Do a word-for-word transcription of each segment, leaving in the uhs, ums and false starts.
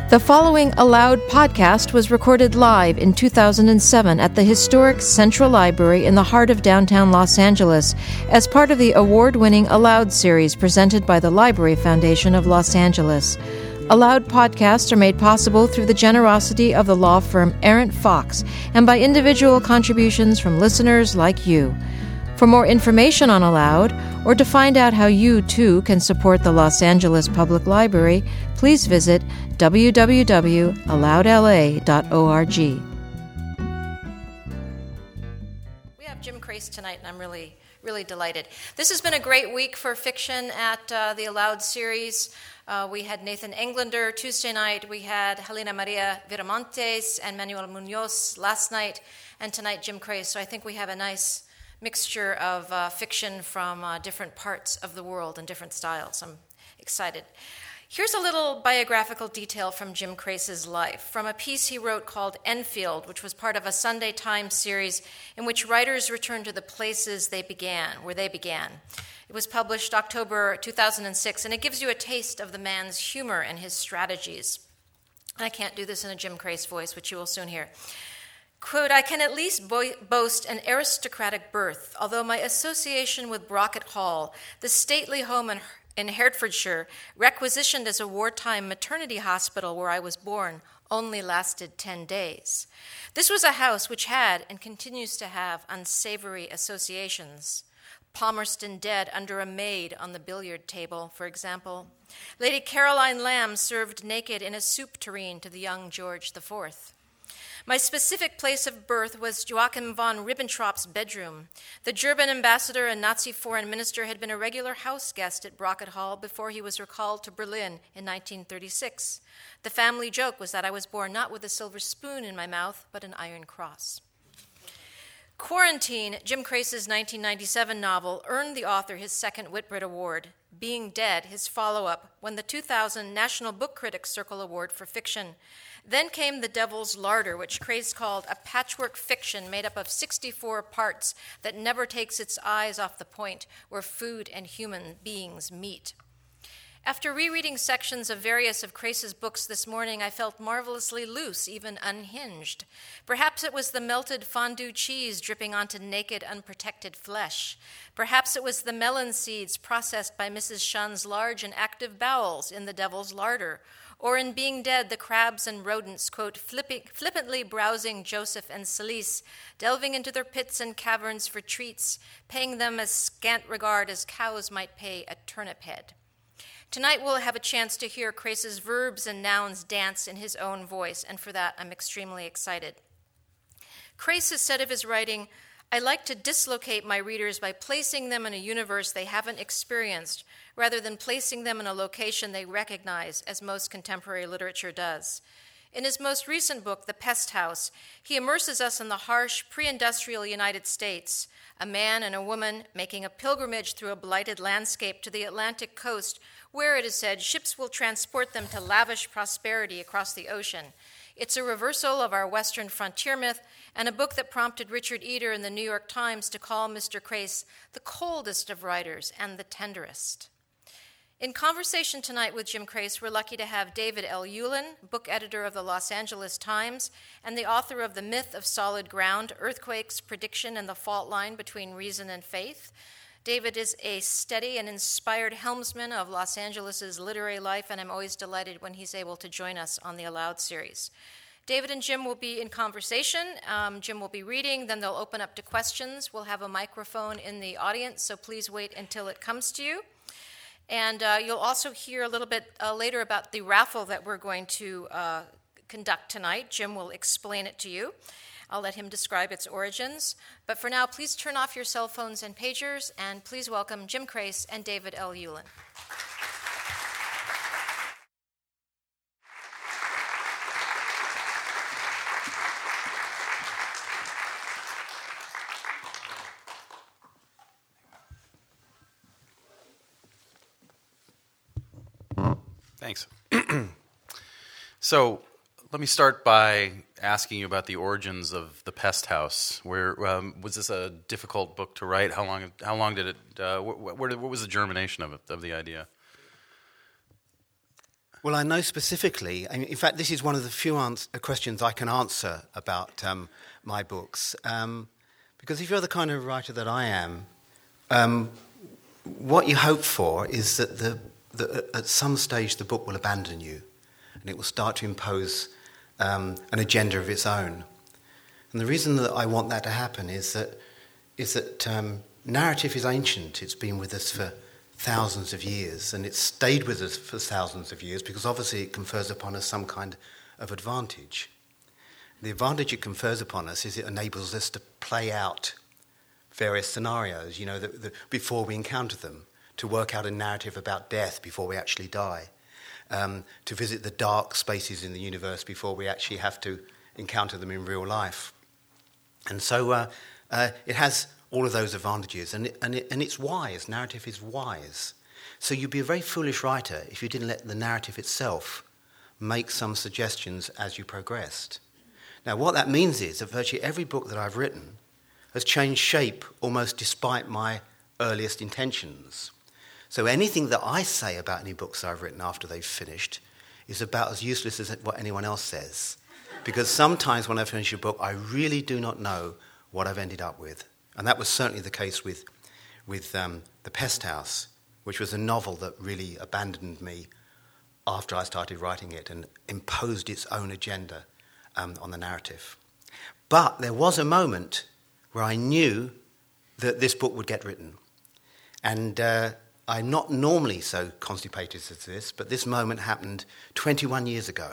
The following Aloud podcast was recorded live in two thousand seven at the historic Central Library in the heart of downtown Los Angeles as part of the award-winning Aloud series presented by the Library Foundation of Los Angeles. Aloud podcasts are made possible through the generosity of the law firm Arent Fox and by individual contributions from listeners like you. For more information on Aloud, or to find out how you, too, can support the Los Angeles Public Library, please visit w w w dot aloud l a dot org. We have Jim Crace tonight, and I'm really, really delighted. This has been a great week for fiction at uh, the Aloud series. Uh, we had Nathan Englander Tuesday night. We had Helena Maria Viramontes and Manuel Munoz last night, and tonight Jim Crace. So I think we have a nice mixture of uh, fiction from uh, different parts of the world and different styles. I'm excited. Here's a little biographical detail from Jim Crace's life, from a piece he wrote called Enfield, which was part of a Sunday Times series in which writers return to the places they began, where they began. It was published October two thousand six, and it gives you a taste of the man's humor and his strategies. I can't do this in a Jim Crace voice, which you will soon hear. Quote, I can at least bo- boast an aristocratic birth, although my association with Brockett Hall, the stately home in, in Hertfordshire, requisitioned as a wartime maternity hospital where I was born, only lasted ten days. This was a house which had and continues to have unsavory associations. Palmerston dead under a maid on the billiard table, for example. Lady Caroline Lamb served naked in a soup tureen to the young George the Fourth. My specific place of birth was Joachim von Ribbentrop's bedroom. The German ambassador and Nazi foreign minister had been a regular house guest at Brockett Hall before he was recalled to Berlin in nineteen thirty-six. The family joke was that I was born not with a silver spoon in my mouth, but an iron cross. Quarantine, Jim Crace's nineteen ninety-seven novel, earned the author his second Whitbread Award. Being Dead, his follow-up, won the two thousand National Book Critics Circle Award for fiction. Then came The Devil's Larder, which Crace called a patchwork fiction made up of sixty-four parts that never takes its eyes off the point where food and human beings meet. After rereading sections of various of Crace's books this morning, I felt marvelously loose, even unhinged. Perhaps it was the melted fondue cheese dripping onto naked, unprotected flesh. Perhaps it was the melon seeds processed by Missus Shun's large and active bowels in The Devil's Larder, or in Being Dead, the crabs and rodents, quote, flipping, flippantly browsing Joseph and Celise, delving into their pits and caverns for treats, paying them as scant regard as cows might pay a turnip head. Tonight we'll have a chance to hear Crace's verbs and nouns dance in his own voice, and for that I'm extremely excited. Crace has said of his writing, I like to dislocate my readers by placing them in a universe they haven't experienced, rather than placing them in a location they recognize, as most contemporary literature does. In his most recent book, The Pest House, he immerses us in the harsh, pre-industrial United States, a man and a woman making a pilgrimage through a blighted landscape to the Atlantic coast, where, it is said, ships will transport them to lavish prosperity across the ocean. It's a reversal of our Western frontier myth, and a book that prompted Richard Eder in the New York Times to call Mister Crace the coldest of writers and the tenderest. In conversation tonight with Jim Crace, we're lucky to have David L. Ulin, book editor of the Los Angeles Times and the author of The Myth of Solid Ground, Earthquakes, Prediction, and the Fault Line Between Reason and Faith. David is a steady and inspired helmsman of Los Angeles' literary life, and I'm always delighted when he's able to join us on the Aloud series. David and Jim will be in conversation. Um, Jim will be reading, then they'll open up to questions. We'll have a microphone in the audience, so please wait until it comes to you. And uh, you'll also hear a little bit uh, later about the raffle that we're going to uh, conduct tonight. Jim will explain it to you. I'll let him describe its origins. But for now, please turn off your cell phones and pagers, and please welcome Jim Crace and David L. Ulin. Thanks. So let me start by asking you about the origins of The Pest House. Where um, was this a difficult book to write? How long? How long did it? Uh, wh- wh- where, what was the germination of it, of the idea? Well, I know specifically, I mean, in fact, this is one of the few ans- questions I can answer about um, my books. Um, because if you're the kind of writer that I am, um, what you hope for is that the, the, at some stage the book will abandon you and it will start to impose um, an agenda of its own. And the reason that I want that to happen is that, is that um, narrative is ancient. It's been with us for thousands of years, and it's stayed with us for thousands of years because obviously it confers upon us some kind of advantage. The advantage it confers upon us is it enables us to play out various scenarios, you know, the, the, before we encounter them, to work out a narrative about death before we actually die, um, to visit the dark spaces in the universe before we actually have to encounter them in real life. And so uh, uh, it has all of those advantages, and, it, and, it, and it's wise. Narrative is wise. So you'd be a very foolish writer if you didn't let the narrative itself make some suggestions as you progressed. Now, what that means is that virtually every book that I've written has changed shape almost despite my earliest intentions. So anything that I say about any books that I've written after they've finished is about as useless as what anyone else says. Because sometimes when I finish a book, I really do not know what I've ended up with. And that was certainly the case with, with um, The Pest House, which was a novel that really abandoned me after I started writing it and imposed its own agenda um, on the narrative. But there was a moment where I knew that this book would get written. And uh, I'm not normally so constipated as this, but this moment happened twenty-one years ago.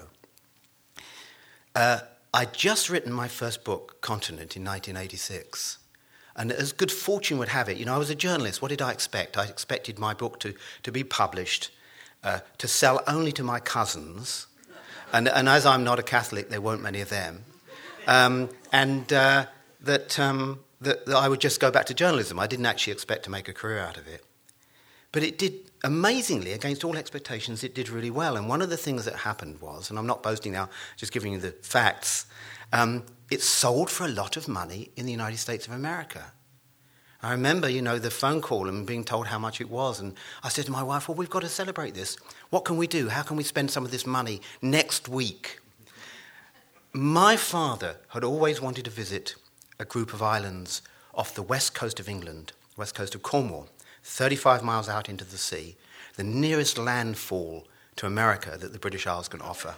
Uh, I'd just written my first book, Continent, in nineteen eighty-six. And as good fortune would have it, you know, I was a journalist. What did I expect? I expected my book to, to be published, uh, to sell only to my cousins. And, and as I'm not a Catholic, there weren't many of them. Um, and uh, that, um, that, that I would just go back to journalism. I didn't actually expect to make a career out of it. But it did, amazingly, against all expectations, it did really well. And one of the things that happened was, and I'm not boasting now, just giving you the facts, um, it sold for a lot of money in the United States of America. I remember, you know, the phone call and being told how much it was. And I said to my wife, well, we've got to celebrate this. What can we do? How can we spend some of this money next week? My father had always wanted to visit a group of islands off the west coast of England, west coast of Cornwall, thirty-five miles out into the sea, the nearest landfall to America that the British Isles can offer.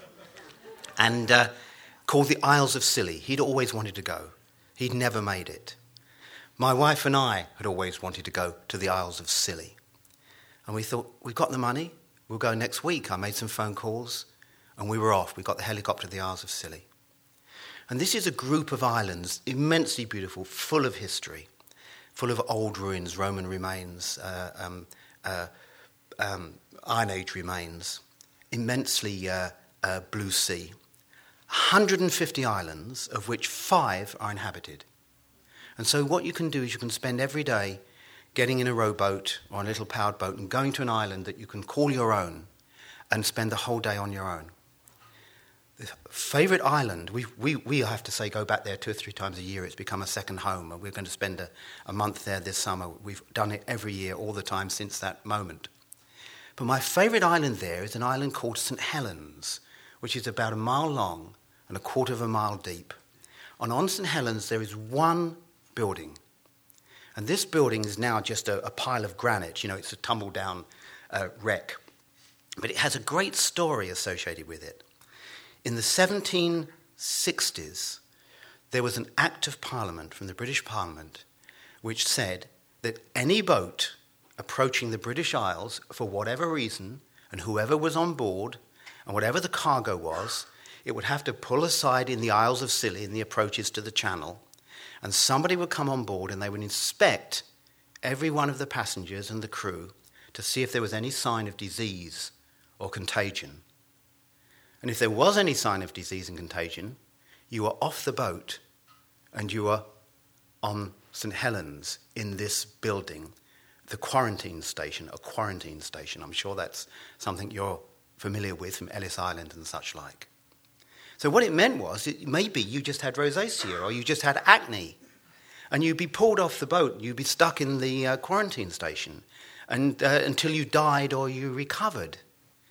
And uh, called the Isles of Scilly. He'd always wanted to go. He'd never made it. My wife and I had always wanted to go to the Isles of Scilly. And we thought, we've got the money, we'll go next week. I made some phone calls, and we were off. We got the helicopter to the Isles of Scilly. And this is a group of islands, immensely beautiful, full of history, full of old ruins, Roman remains, uh, um, uh, um, Iron Age remains, immensely uh, uh, blue sea. one hundred fifty islands, of which five are inhabited. And so what you can do is you can spend every day getting in a rowboat or a little powered boat and going to an island that you can call your own and spend the whole day on your own. The favourite island, we, we, we have to say go back there two or three times a year. It's become a second home, and we're going to spend a, a month there this summer. We've done it every year, all the time since that moment. But my favourite island there is an island called Saint Helens, which is about a mile long and a quarter of a mile deep. And on Saint Helens there is one building. And this building is now just a, a pile of granite. You know, it's a tumble-down uh, wreck. But it has a great story associated with it. In the seventeen sixties, there was an Act of Parliament from the British Parliament which said that any boat approaching the British Isles, for whatever reason, and whoever was on board, and whatever the cargo was, it would have to pull aside in the Isles of Scilly, in the approaches to the channel, and somebody would come on board and they would inspect every one of the passengers and the crew to see if there was any sign of disease or contagion. And if there was any sign of disease and contagion, you were off the boat and you were on Saint Helens in this building, the quarantine station, a quarantine station. I'm sure that's something you're familiar with from Ellis Island and such like. So what it meant was, it, maybe you just had rosacea or you just had acne, and you'd be pulled off the boat, you'd be stuck in the uh, quarantine station and uh, until you died or you recovered.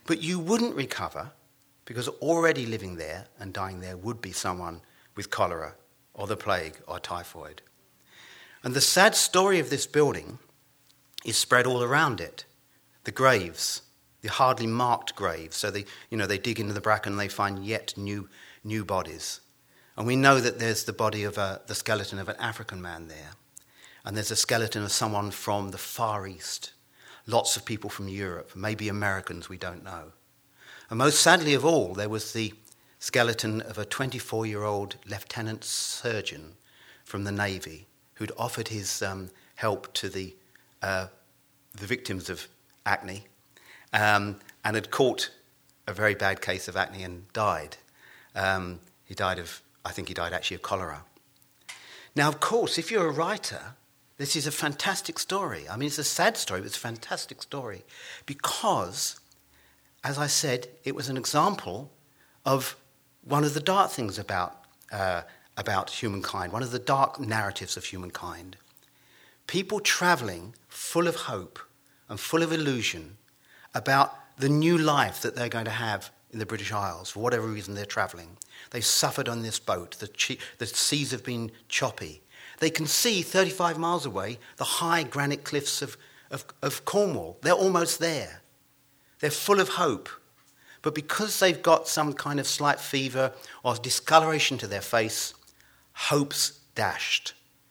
But you wouldn't recover because already living there and dying there would be someone with cholera or the plague or typhoid. And the sad story of this building is spread all around it. The graves, the hardly marked graves. So they, you know, they dig into the bracken and they find yet new new bodies. And we know that there's the body of a, the skeleton of an African man there. And there's a skeleton of someone from the Far East. Lots of people from Europe, maybe Americans, we don't know. And most sadly of all, there was the skeleton of a twenty-four-year-old lieutenant surgeon from the Navy who'd offered his um, help to the uh, the victims of acne um, and had caught a very bad case of acne and died. Um, he died of, I think he died actually of cholera. Now, of course, if you're a writer, this is a fantastic story. I mean, it's a sad story, but it's a fantastic story because, as I said, it was an example of one of the dark things about uh, about humankind, one of the dark narratives of humankind. People travelling full of hope and full of illusion about the new life that they're going to have in the British Isles, for whatever reason they're travelling. They've suffered on this boat. The, che- the seas have been choppy. They can see thirty-five miles away the high granite cliffs of, of, of Cornwall. They're almost there. They're full of hope. But because they've got some kind of slight fever or discoloration to their face, hope's dashed.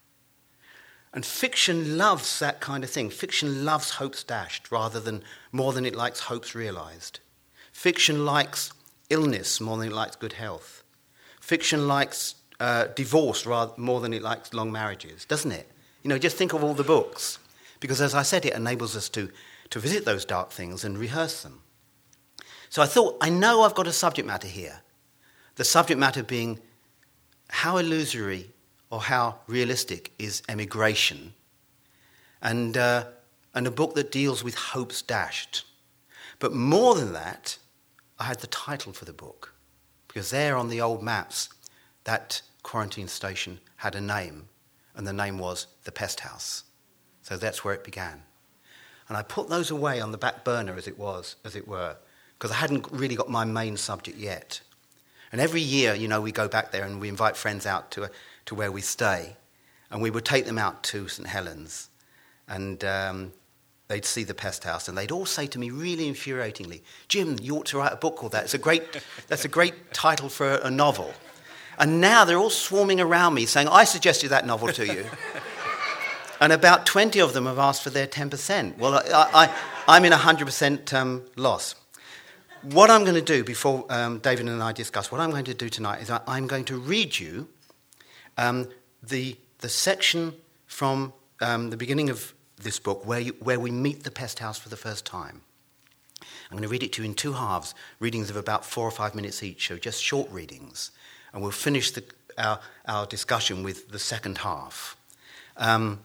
And fiction loves that kind of thing. Fiction loves hope's dashed rather than more than it likes hope's realised. Fiction likes illness more than it likes good health. Fiction likes uh, divorce rather, more than it likes long marriages, doesn't it? You know, just think of all the books. Because as I said, it enables us to, to visit those dark things and rehearse them. So I thought, I know I've got a subject matter here. The subject matter being how illusory or how realistic is emigration, and uh, and a book that deals with hope's dashed. But more than that, I had the title for the book, because there on the old maps, that quarantine station had a name, and the name was The Pest House. So that's where it began. And I put those away on the back burner, as it was, as it were, because I hadn't really got my main subject yet. And every year, you know, we go back there and we invite friends out to a, to where we stay, and we would take them out to St Helens, and um, they'd see the Pest House, and they'd all say to me really infuriatingly, "Jim, you ought to write a book called that. It's a great, that's a great title for a, a novel." And now they're all swarming around me saying, "I suggested that novel to you." And about twenty of them have asked for their ten percent. Well, I, I, I'm in one hundred percent um, loss. What I'm going to do before um, David and I discuss, what I'm going to do tonight is I, I'm going to read you um, the the section from um, the beginning of this book where you, where we meet the Pest House for the first time. I'm going to read it to you in two halves, readings of about four or five minutes each, so just short readings, and we'll finish the, our our discussion with the second half. Um,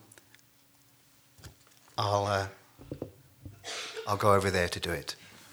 I'll uh, I'll go over there to do it.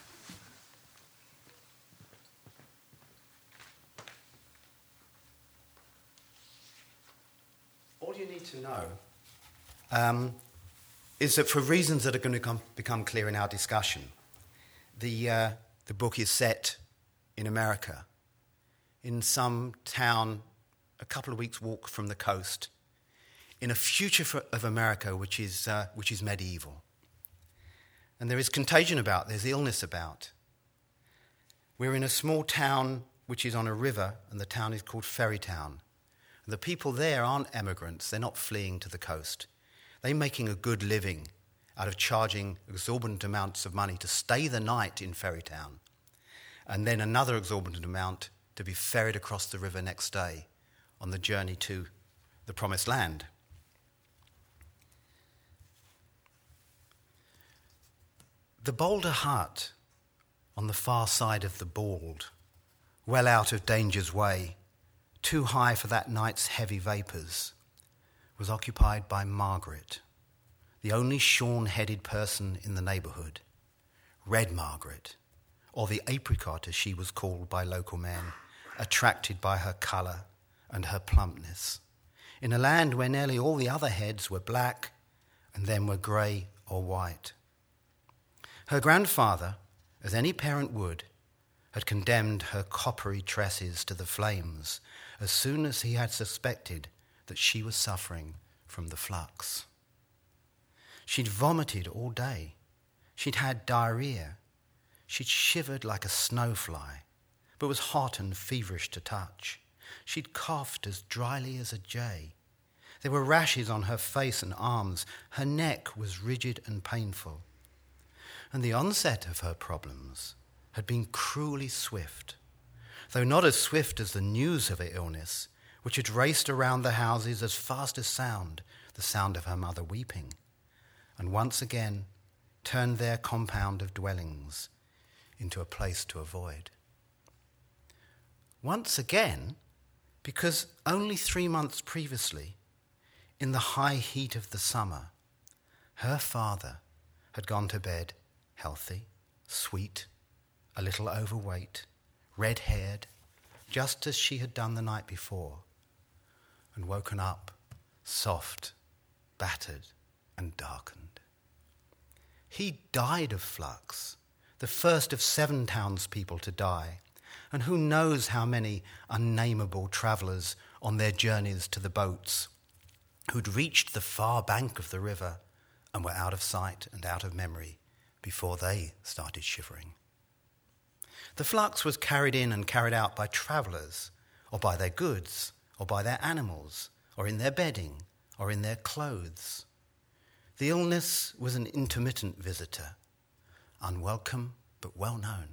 All you need to know um, is that for reasons that are going to come, become clear in our discussion, the uh, the book is set in America, in some town a couple of weeks' walk from the coast, in a future for, of America which is uh, which is medieval. And there is contagion about, there's illness about. We're in a small town which is on a river, and the town is called Ferrytown. The people there aren't emigrants, they're not fleeing to the coast. They're making a good living out of charging exorbitant amounts of money to stay the night in Ferrytown, and then another exorbitant amount to be ferried across the river next day on the journey to the Promised Land. The Boulder Hut on the far side of the Bald, well out of danger's way, too high for that night's heavy vapours, was occupied by Margaret, the only shorn-headed person in the neighbourhood, Red Margaret, or the apricot as she was called by local men, attracted by her colour and her plumpness, in a land where nearly all the other heads were black and then were grey or white. Her grandfather, as any parent would, had condemned her coppery tresses to the flames as soon as he had suspected that she was suffering from the flux. She'd vomited all day. She'd had diarrhea. She'd shivered like a snowfly, but was hot and feverish to touch. She'd coughed as dryly as a jay. There were rashes on her face and arms. Her neck was rigid and painful. And the onset of her problems had been cruelly swift, though not as swift as the news of her illness, which had raced around the houses as fast as sound, the sound of her mother weeping, and once again turned their compound of dwellings into a place to avoid. Once again, because only three months previously, in the high heat of the summer, her father had gone to bed healthy, sweet, a little overweight, red-haired, just as she had done the night before, and woken up soft, battered, and darkened. He died of flux, the first of seven townspeople to die, and who knows how many unnameable travellers on their journeys to the boats who'd reached the far bank of the river and were out of sight and out of memory before they started shivering. The flux was carried in and carried out by travellers, or by their goods, or by their animals, or in their bedding, or in their clothes. The illness was an intermittent visitor, unwelcome but well known.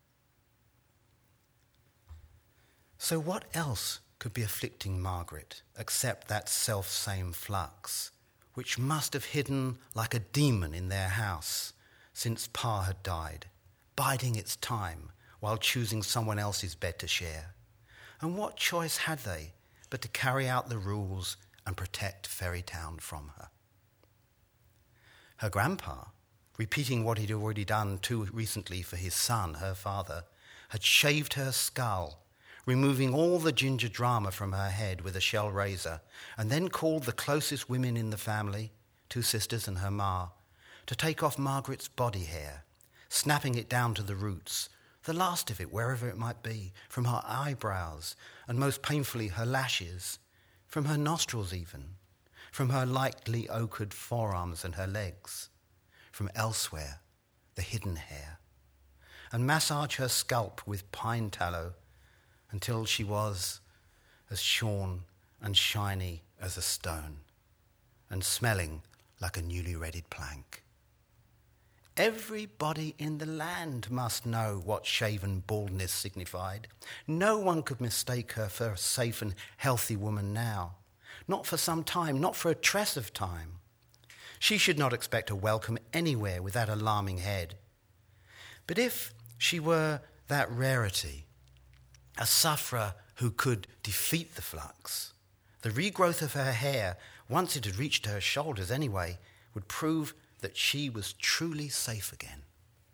So what else could be afflicting Margaret except that self-same flux, which must have hidden like a demon in their house since Pa had died, biding its time while choosing someone else's bed to share? And what choice had they but to carry out the rules and protect Fairytown from her? Her grandpa, repeating what he'd already done too recently for his son, her father, had shaved her skull, removing all the ginger drama from her head with a shell razor, and then called the closest women in the family, two sisters and her ma, to take off Margaret's body hair, snapping it down to the roots, the last of it wherever it might be, from her eyebrows, and most painfully her lashes, from her nostrils even, from her lightly ochred forearms and her legs, from elsewhere, the hidden hair, and massage her scalp with pine tallow until she was as shorn and shiny as a stone, and smelling like a newly readied plank. Everybody in the land must know what shaven baldness signified. No one could mistake her for a safe and healthy woman now. Not for some time, not for a tress of time. She should not expect a welcome anywhere with that alarming head. But if she were that rarity, a sufferer who could defeat the flux, the regrowth of her hair, once it had reached her shoulders anyway, would prove that she was truly safe again.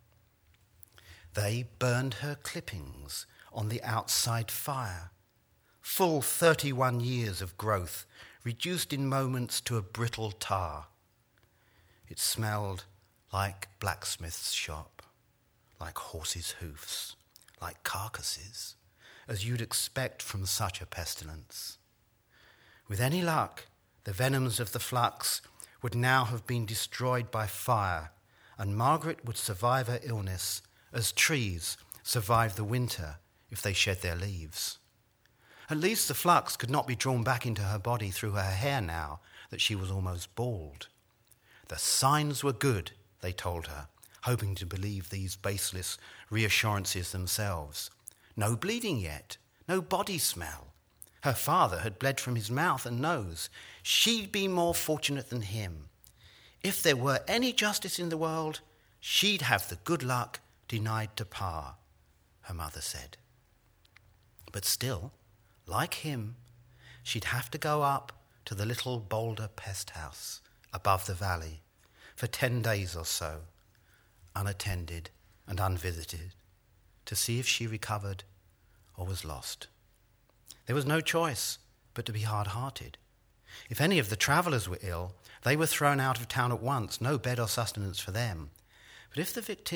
They burned her clippings on the outside fire, full thirty-one years of growth, reduced in moments to a brittle tar. It smelled like blacksmith's shop, like horses' hoofs, like carcasses, as you'd expect from such a pestilence. With any luck, the venoms of the flux would now have been destroyed by fire, and Margaret would survive her illness as trees survive the winter if they shed their leaves. At least the flux could not be drawn back into her body through her hair now that she was almost bald. The signs were good, they told her, hoping to believe these baseless reassurances themselves. No bleeding yet, no body smell. Her father had bled from his mouth and nose. She'd be more fortunate than him. If there were any justice in the world, she'd have the good luck denied to Pa, her mother said. But still, like him, she'd have to go up to the little Boulder pest house above the valley for ten days or so, unattended and unvisited, to see if she recovered or was lost. There was no choice but to be hard-hearted. If any of the travellers were ill, they were thrown out of town at once, no bed or sustenance for them. But if the victim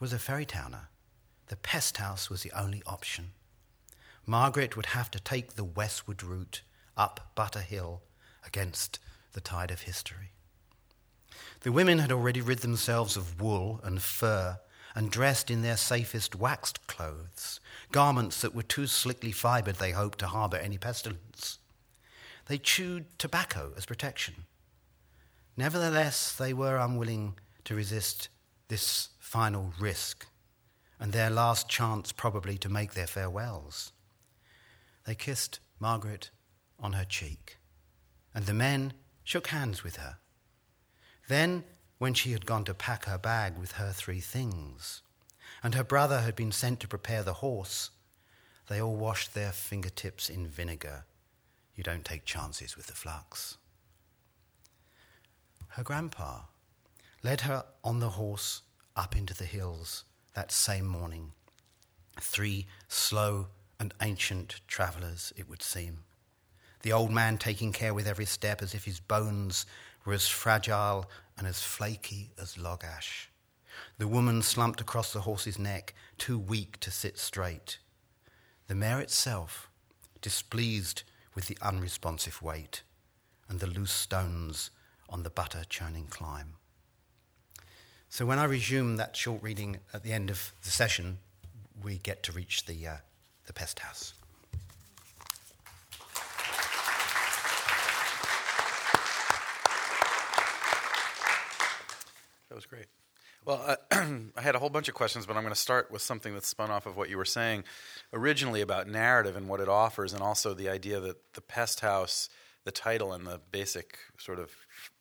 was a fairy towner. The pest house was the only option. Margaret would have to take the westward route up Butter Hill against the tide of history. The women had already rid themselves of wool and fur and dressed in their safest waxed clothes, garments that were too slickly fibred, they hoped, to harbour any pestilence. They chewed tobacco as protection. Nevertheless, they were unwilling to resist this final risk, and their last chance probably to make their farewells. They kissed Margaret on her cheek, and the men shook hands with her. Then, when she had gone to pack her bag with her three things, and her brother had been sent to prepare the horse, they all washed their fingertips in vinegar. You don't take chances with the flux. Her grandpa led her on the horse up into the hills that same morning. Three slow and ancient travellers, it would seem. The old man taking care with every step as if his bones were as fragile and as flaky as log ash. The woman slumped across the horse's neck, too weak to sit straight. The mare itself, displeased with the unresponsive weight and the loose stones on the butter-churning climb. So when I resume that short reading at the end of the session, we get to reach the, uh, the pest house. That was great. Well, uh, I had a whole bunch of questions, but I'm going to start with something that's spun off of what you were saying originally about narrative and what it offers, and also the idea that the pest house, the title and the basic sort of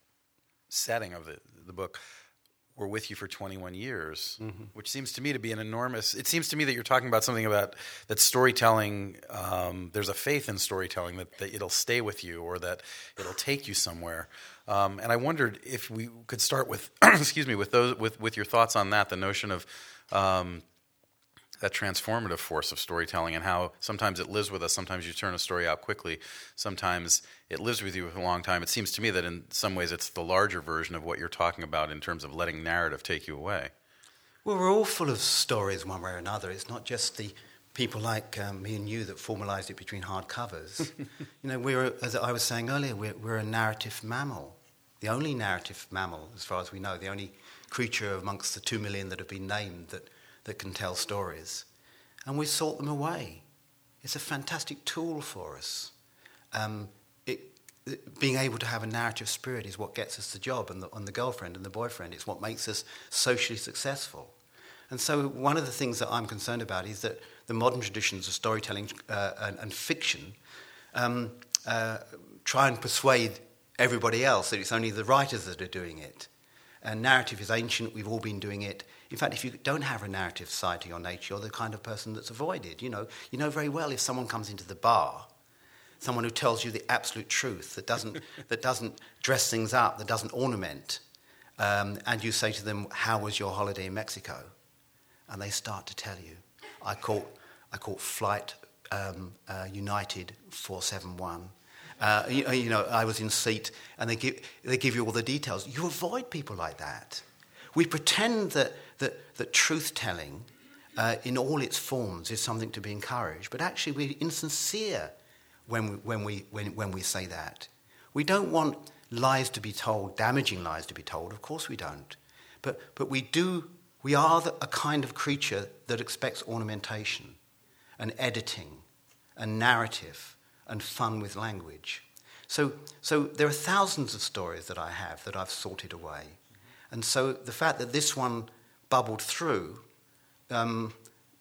setting of the, the book were with you for twenty-one years, mm-hmm. which seems to me to be an enormous... It seems to me that you're talking about something about that storytelling, um, there's a faith in storytelling that, that it'll stay with you or that it'll take you somewhere. Um, and I wondered if we could start with, excuse me, with those, with, with your thoughts on that, the notion of um, that transformative force of storytelling and how sometimes it lives with us, sometimes you turn a story out quickly, sometimes it lives with you for a long time. It seems to me that in some ways it's the larger version of what you're talking about in terms of letting narrative take you away. Well, we're all full of stories one way or another. It's not just the people like um, me and you that formalised it between hard covers. you know, we're, as I was saying earlier, we're, we're a narrative mammal. The only narrative mammal, as far as we know, the only creature amongst the two million that have been named that, that can tell stories. And we sort them away. It's a fantastic tool for us. Um, it, it, being able to have a narrative spirit is what gets us the job and the, and the girlfriend and the boyfriend. It's what makes us socially successful. And so one of the things that I'm concerned about is that the modern traditions of storytelling uh, and, and fiction um, uh, try and persuade everybody else that it's only the writers that are doing it. And narrative is ancient, we've all been doing it. In fact, if you don't have a narrative side to your nature, you're the kind of person that's avoided. You know, you know very well if someone comes into the bar, someone who tells you the absolute truth, that doesn't that doesn't dress things up, that doesn't ornament, um, and you say to them, "How was your holiday in Mexico?" And they start to tell you, "I caught I caught flight um, uh, United four seven one." Uh, you, you know, I was in seat, and they give they give you all the details. You avoid people like that. We pretend that that, that truth-telling, uh, in all its forms, is something to be encouraged, but actually we're insincere when we, when we when when we say that. We don't want lies to be told, damaging lies to be told. Of course we don't, but but we do. We are the, a kind of creature that expects ornamentation, and editing, and narrative, and fun with language. So, so there are thousands of stories that I have that I've sorted away. And so the fact that this one bubbled through um,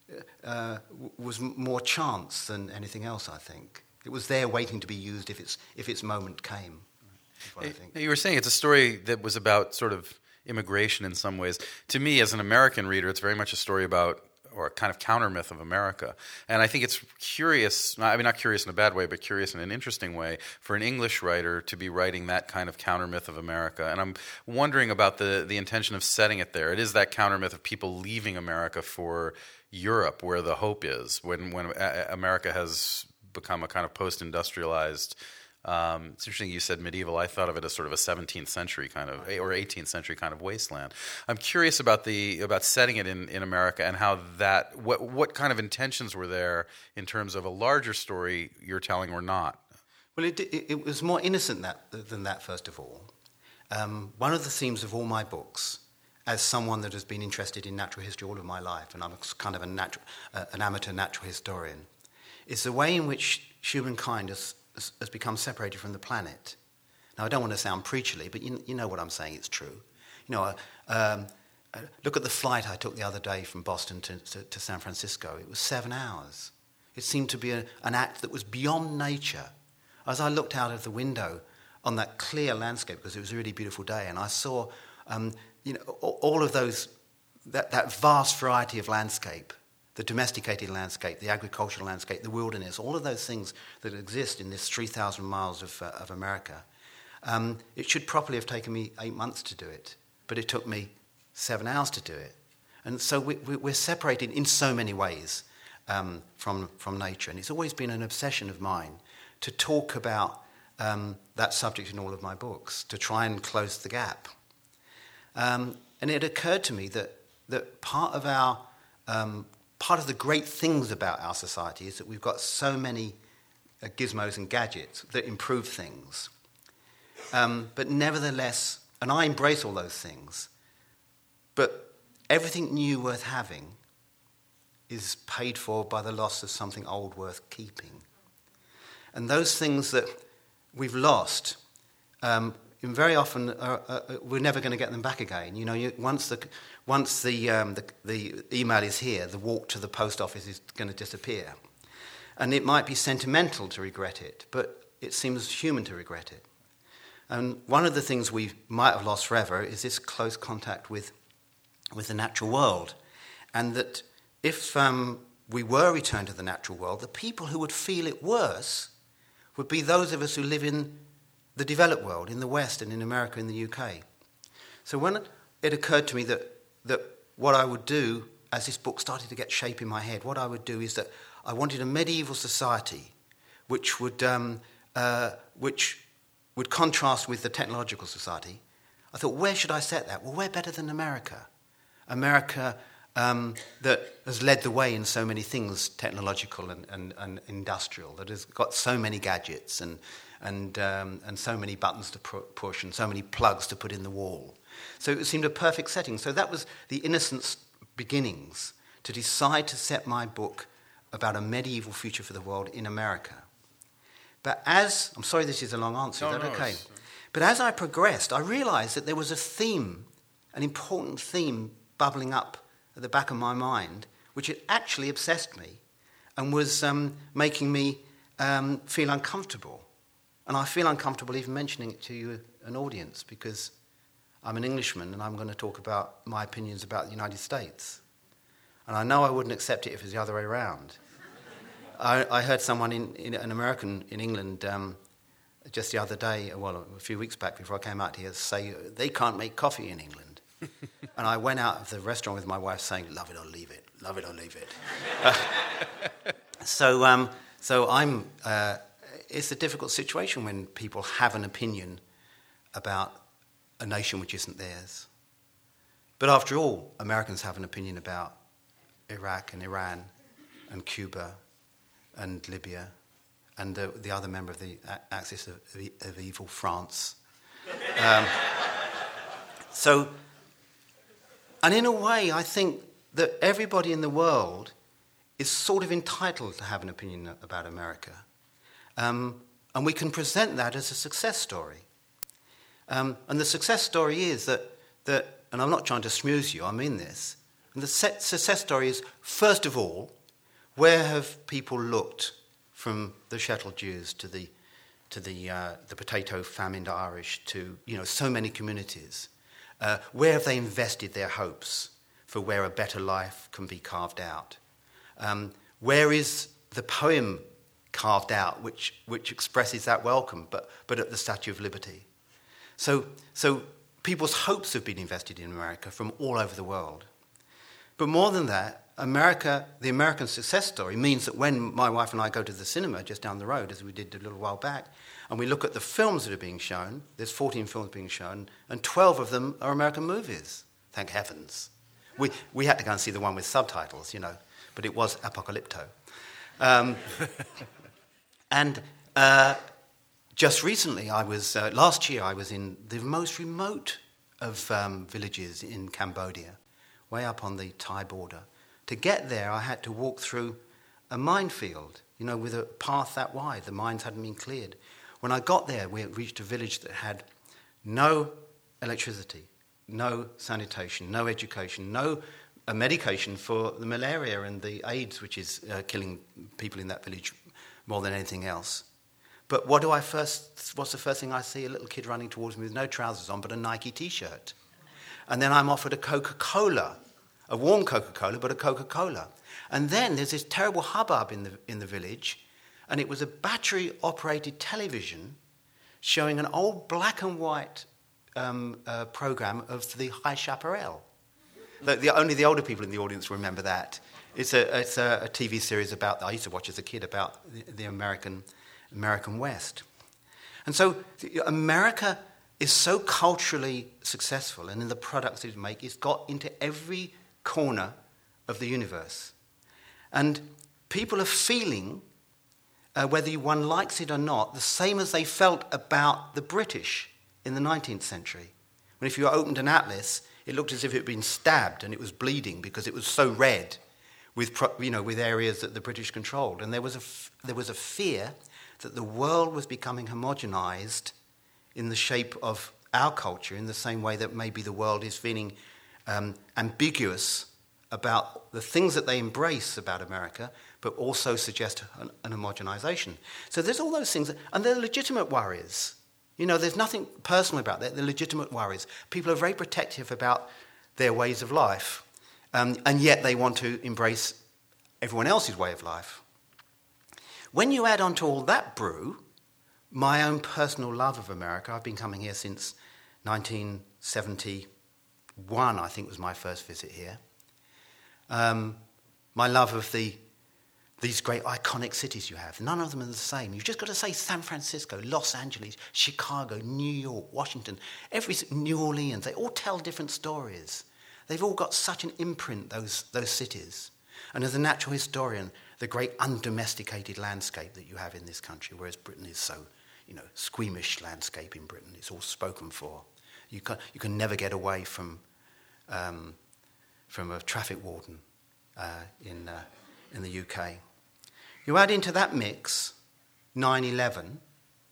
uh, was more chance than anything else, I think. It was there waiting to be used if its, if its moment came. Is what I think. You were saying it's a story that was about sort of immigration in some ways. To me, as an American reader, it's very much a story about or a kind of counter myth of America. And I think it's curious, I mean not curious in a bad way, but curious in an interesting way, for an English writer to be writing that kind of counter myth of America. And I'm wondering about the, the intention of setting it there. It is that counter myth of people leaving America for Europe, where the hope is, when, when America has become a kind of post-industrialized Um, it's interesting you said medieval. I thought of it as sort of a seventeenth century kind of, or eighteenth century kind of wasteland. I'm curious about the about setting it in, in America and how that what what kind of intentions were there in terms of a larger story you're telling or not. Well, it it, it was more innocent that, than that. First of all, um, one of the themes of all my books, as someone that has been interested in natural history all of my life, and I'm a, kind of a natural, uh, an amateur natural historian, is the way in which humankind has has become separated from the planet. Now, I don't want to sound preacherly, but you, you know what I'm saying, it's true. You know, uh, um, uh, look at the flight I took the other day from Boston to, to, to San Francisco. It was seven hours. It seemed to be a, an act that was beyond nature. As I looked out of the window on that clear landscape, because it was a really beautiful day, and I saw um, you know, all of those, that, that vast variety of landscape, the domesticated landscape, the agricultural landscape, the wilderness, all of those things that exist in this three thousand miles of, uh, of America. Um, it should properly have taken me eight months to do it, but it took me seven hours to do it. And so we, we, we're separated in so many ways um, from, from nature. And it's always been an obsession of mine to talk about um, that subject in all of my books, to try and close the gap. Um, and it occurred to me that, that part of our... Um, Part of the great things about our society is that we've got so many uh, gizmos and gadgets that improve things. Um, but nevertheless, and I embrace all those things, but everything new worth having is paid for by the loss of something old worth keeping. And those things that we've lost, um, very often are, uh, we're never going to get them back again. You know, you, once the once the, um, the the email is here, the walk to the post office is going to disappear, and it might be sentimental to regret it, but it seems human to regret it. And one of the things we might have lost forever is this close contact with with the natural world, and that if um, we were returned to the natural world, the people who would feel it worse would be those of us who live in the developed world, in the West and in America and the U K. So when it occurred to me that, that what I would do, as this book started to get shape in my head, what I would do is that I wanted a medieval society which would, um, uh, which would contrast with the technological society. I thought, where should I set that? Well, where better than America? America um, that has led the way in so many things, technological and, and, and industrial, that has got so many gadgets and and um, and so many buttons to pu- push and so many plugs to put in the wall. So it seemed a perfect setting. So that was the innocent beginnings to decide to set my book about a medieval future for the world in America. But as, I'm sorry this is a long answer, no, is that no, okay? It's... But as I progressed, I realised that there was a theme, an important theme bubbling up at the back of my mind, which had actually obsessed me and was um, making me um, feel uncomfortable. And I feel uncomfortable even mentioning it to you, an audience, because I'm an Englishman and I'm going to talk about my opinions about the United States. And I know I wouldn't accept it if it was the other way around. I, I heard someone, in, in an American in England, um, just the other day, well, a few weeks back before I came out here, say they can't make coffee in England. And I went out of the restaurant with my wife saying, love it or leave it, love it or leave it. uh, so, um, so I'm... Uh, It's a difficult situation when people have an opinion about a nation which isn't theirs. But after all, Americans have an opinion about Iraq and Iran and Cuba and Libya and the, the other member of the axis of, of evil, France. Um, so, and in a way, I think that everybody in the world is sort of entitled to have an opinion about America. Um, and we can present that as a success story. Um, and the success story is that, that, and I'm not trying to smooth you, I mean this, and the success story is, first of all, where have people looked from the Shettle Jews to the to the uh, the potato famined Irish to, you know, so many communities? Uh, where have they invested their hopes for where a better life can be carved out? Um, where is the poem carved out, which which expresses that welcome, but but at the Statue of Liberty? So so people's hopes have been invested in America from all over the world. But more than that, America, the American success story means that when my wife and I go to the cinema just down the road, as we did a little while back, and we look at the films that are being shown, there's fourteen films being shown, and twelve of them are American movies. Thank heavens. We we had to go and see the one with subtitles, you know, but it was Apocalypto. Um, and uh, just recently, I was uh, last year I was in the most remote of um, villages in Cambodia, way up on the Thai border. To get there, I had to walk through a minefield, you know, with a path that wide. The mines hadn't been cleared. When I got there, we reached a village that had no electricity, no sanitation, no education, no uh, medication for the malaria and the AIDS, which is uh, killing people in that village more than anything else. But what do I first? What's the first thing I see? A little kid running towards me with no trousers on, but a Nike T-shirt. And then I'm offered a Coca-Cola, a warm Coca-Cola, but a Coca-Cola. And then there's this terrible hubbub in the in the village, and it was a battery-operated television showing an old black and white um, uh, program of the High Chaparral. The, the, only the older people in the audience remember that. It's a it's a, a T V series about I used to watch as a kid about the, the American American West. And so America is so culturally successful, and in the products it makes, it's got into every corner of the universe. And people are feeling, uh, whether one likes it or not, the same as they felt about the British in the nineteenth century. When if you opened an atlas, it looked as if it had been stabbed and it was bleeding because it was so red with, you know, with areas that the British controlled. And there was a, there was a fear that the world was becoming homogenized in the shape of our culture, in the same way that maybe the world is feeling um, ambiguous about the things that they embrace about America, but also suggest an, an homogenization. So there's all those things, that, and they're legitimate worries. You know, there's nothing personal about that. They're legitimate worries. People are very protective about their ways of life, um, and yet they want to embrace everyone else's way of life. When you add on to all that brew, my own personal love of America, I've been coming here since nineteen seventy-one, I think was my first visit here. Um, my love of the these great iconic cities you have. None of them are the same. You've just got to say San Francisco, Los Angeles, Chicago, New York, Washington, every New Orleans. They all tell different stories. They've all got such an imprint, those those cities. And as a natural historian, the great undomesticated landscape that you have in this country, whereas Britain is so, you know, squeamish landscape in Britain. It's all spoken for. You can you can never get away from um, from a traffic warden uh, in uh, in the U K. You add into that mix nine eleven,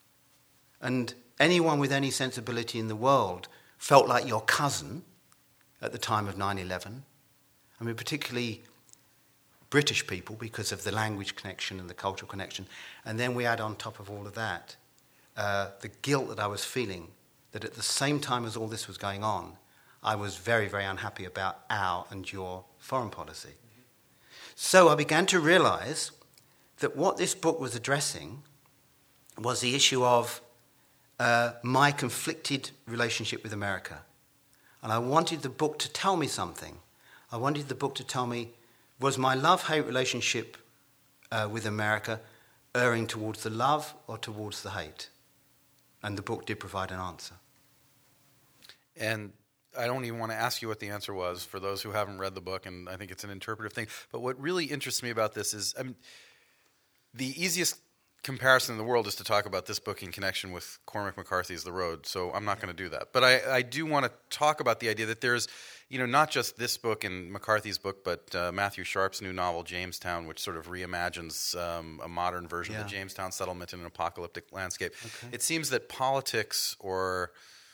and anyone with any sensibility in the world felt like your cousin at the time of nine eleven. I mean, particularly British people because of the language connection and the cultural connection. And then we add on top of all of that uh, the guilt that I was feeling that at the same time as all this was going on, I was very, very unhappy about our and your foreign policy. Mm-hmm. So I began to realize that what this book was addressing was the issue of uh, my conflicted relationship with America. And I wanted the book to tell me something. I wanted the book to tell me, was my love-hate relationship uh, with America erring towards the love or towards the hate? And the book did provide an answer. And I don't even want to ask you what the answer was for those who haven't read the book, and I think it's an interpretive thing. But what really interests me about this is, I mean, the easiest comparison in the world is to talk about this book in connection with Cormac McCarthy's The Road, so I'm not going to do that. But I, I do want to talk about the idea that there's, you know, not just this book and McCarthy's book, but uh, Matthew Sharp's new novel, Jamestown, which sort of reimagines um, a modern version yeah. of the Jamestown settlement in an apocalyptic landscape. Okay. It seems that politics or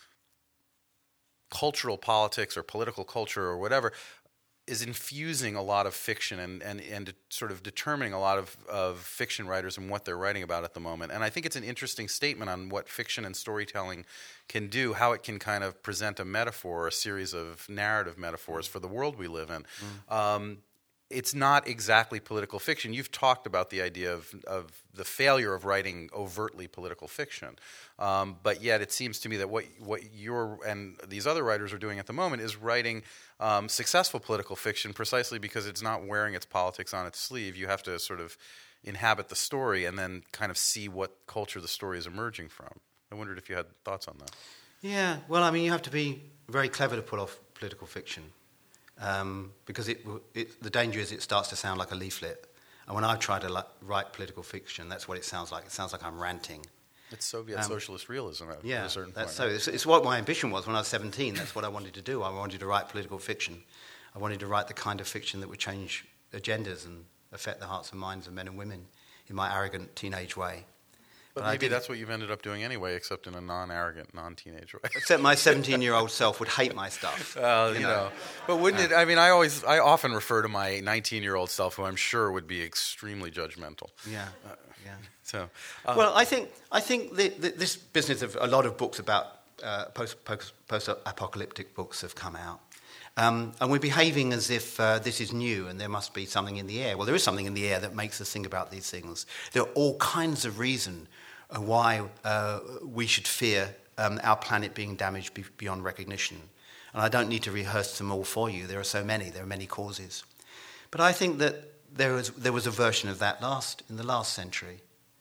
cultural politics or political culture or whatever is infusing a lot of fiction and, and, and sort of determining a lot of, of fiction writers and what they're writing about at the moment. And I think it's an interesting statement on what fiction and storytelling can do, how it can kind of present a metaphor, a series of narrative metaphors for the world we live in. Mm. Um, it's not exactly political fiction. You've talked about the idea of, of the failure of writing overtly political fiction, um, but yet it seems to me that what what you're and these other writers are doing at the moment is writing um, successful political fiction precisely because it's not wearing its politics on its sleeve. You have to sort of inhabit the story and then kind of see what culture the story is emerging from. I wondered if you had thoughts on that. Yeah, well, I mean, you have to be very clever to pull off political fiction. Um, because it, it, the danger is it starts to sound like a leaflet. And when I try to like, write political fiction, that's what it sounds like. It sounds like I'm ranting. It's Soviet um, socialist realism at yeah, a certain that's point. so. It's, it's what my ambition was when I was seventeen. That's what I wanted to do. I wanted to write political fiction. I wanted to write the kind of fiction that would change agendas and affect the hearts and minds of men and women in my arrogant teenage way. But, but maybe that's what you've ended up doing anyway, except in a non-arrogant, non-teenage way. Except my seventeen-year-old self would hate my stuff. Well, you, you know. know. But wouldn't uh, it? I mean, I always, I often refer to my nineteen-year-old self, who I'm sure would be extremely judgmental. Yeah, uh, yeah. So, uh, well, I think, I think the, the, this business of a lot of books about uh, post, post, post-apocalyptic books have come out. Um, and we're behaving as if uh, this is new and there must be something in the air. Well, there is something in the air that makes us think about these things. There are all kinds of reasons why uh, we should fear um, our planet being damaged be- beyond recognition. And I don't need to rehearse them all for you. There are so many. There are many causes. But I think that there was, there was a version of that last in the last century.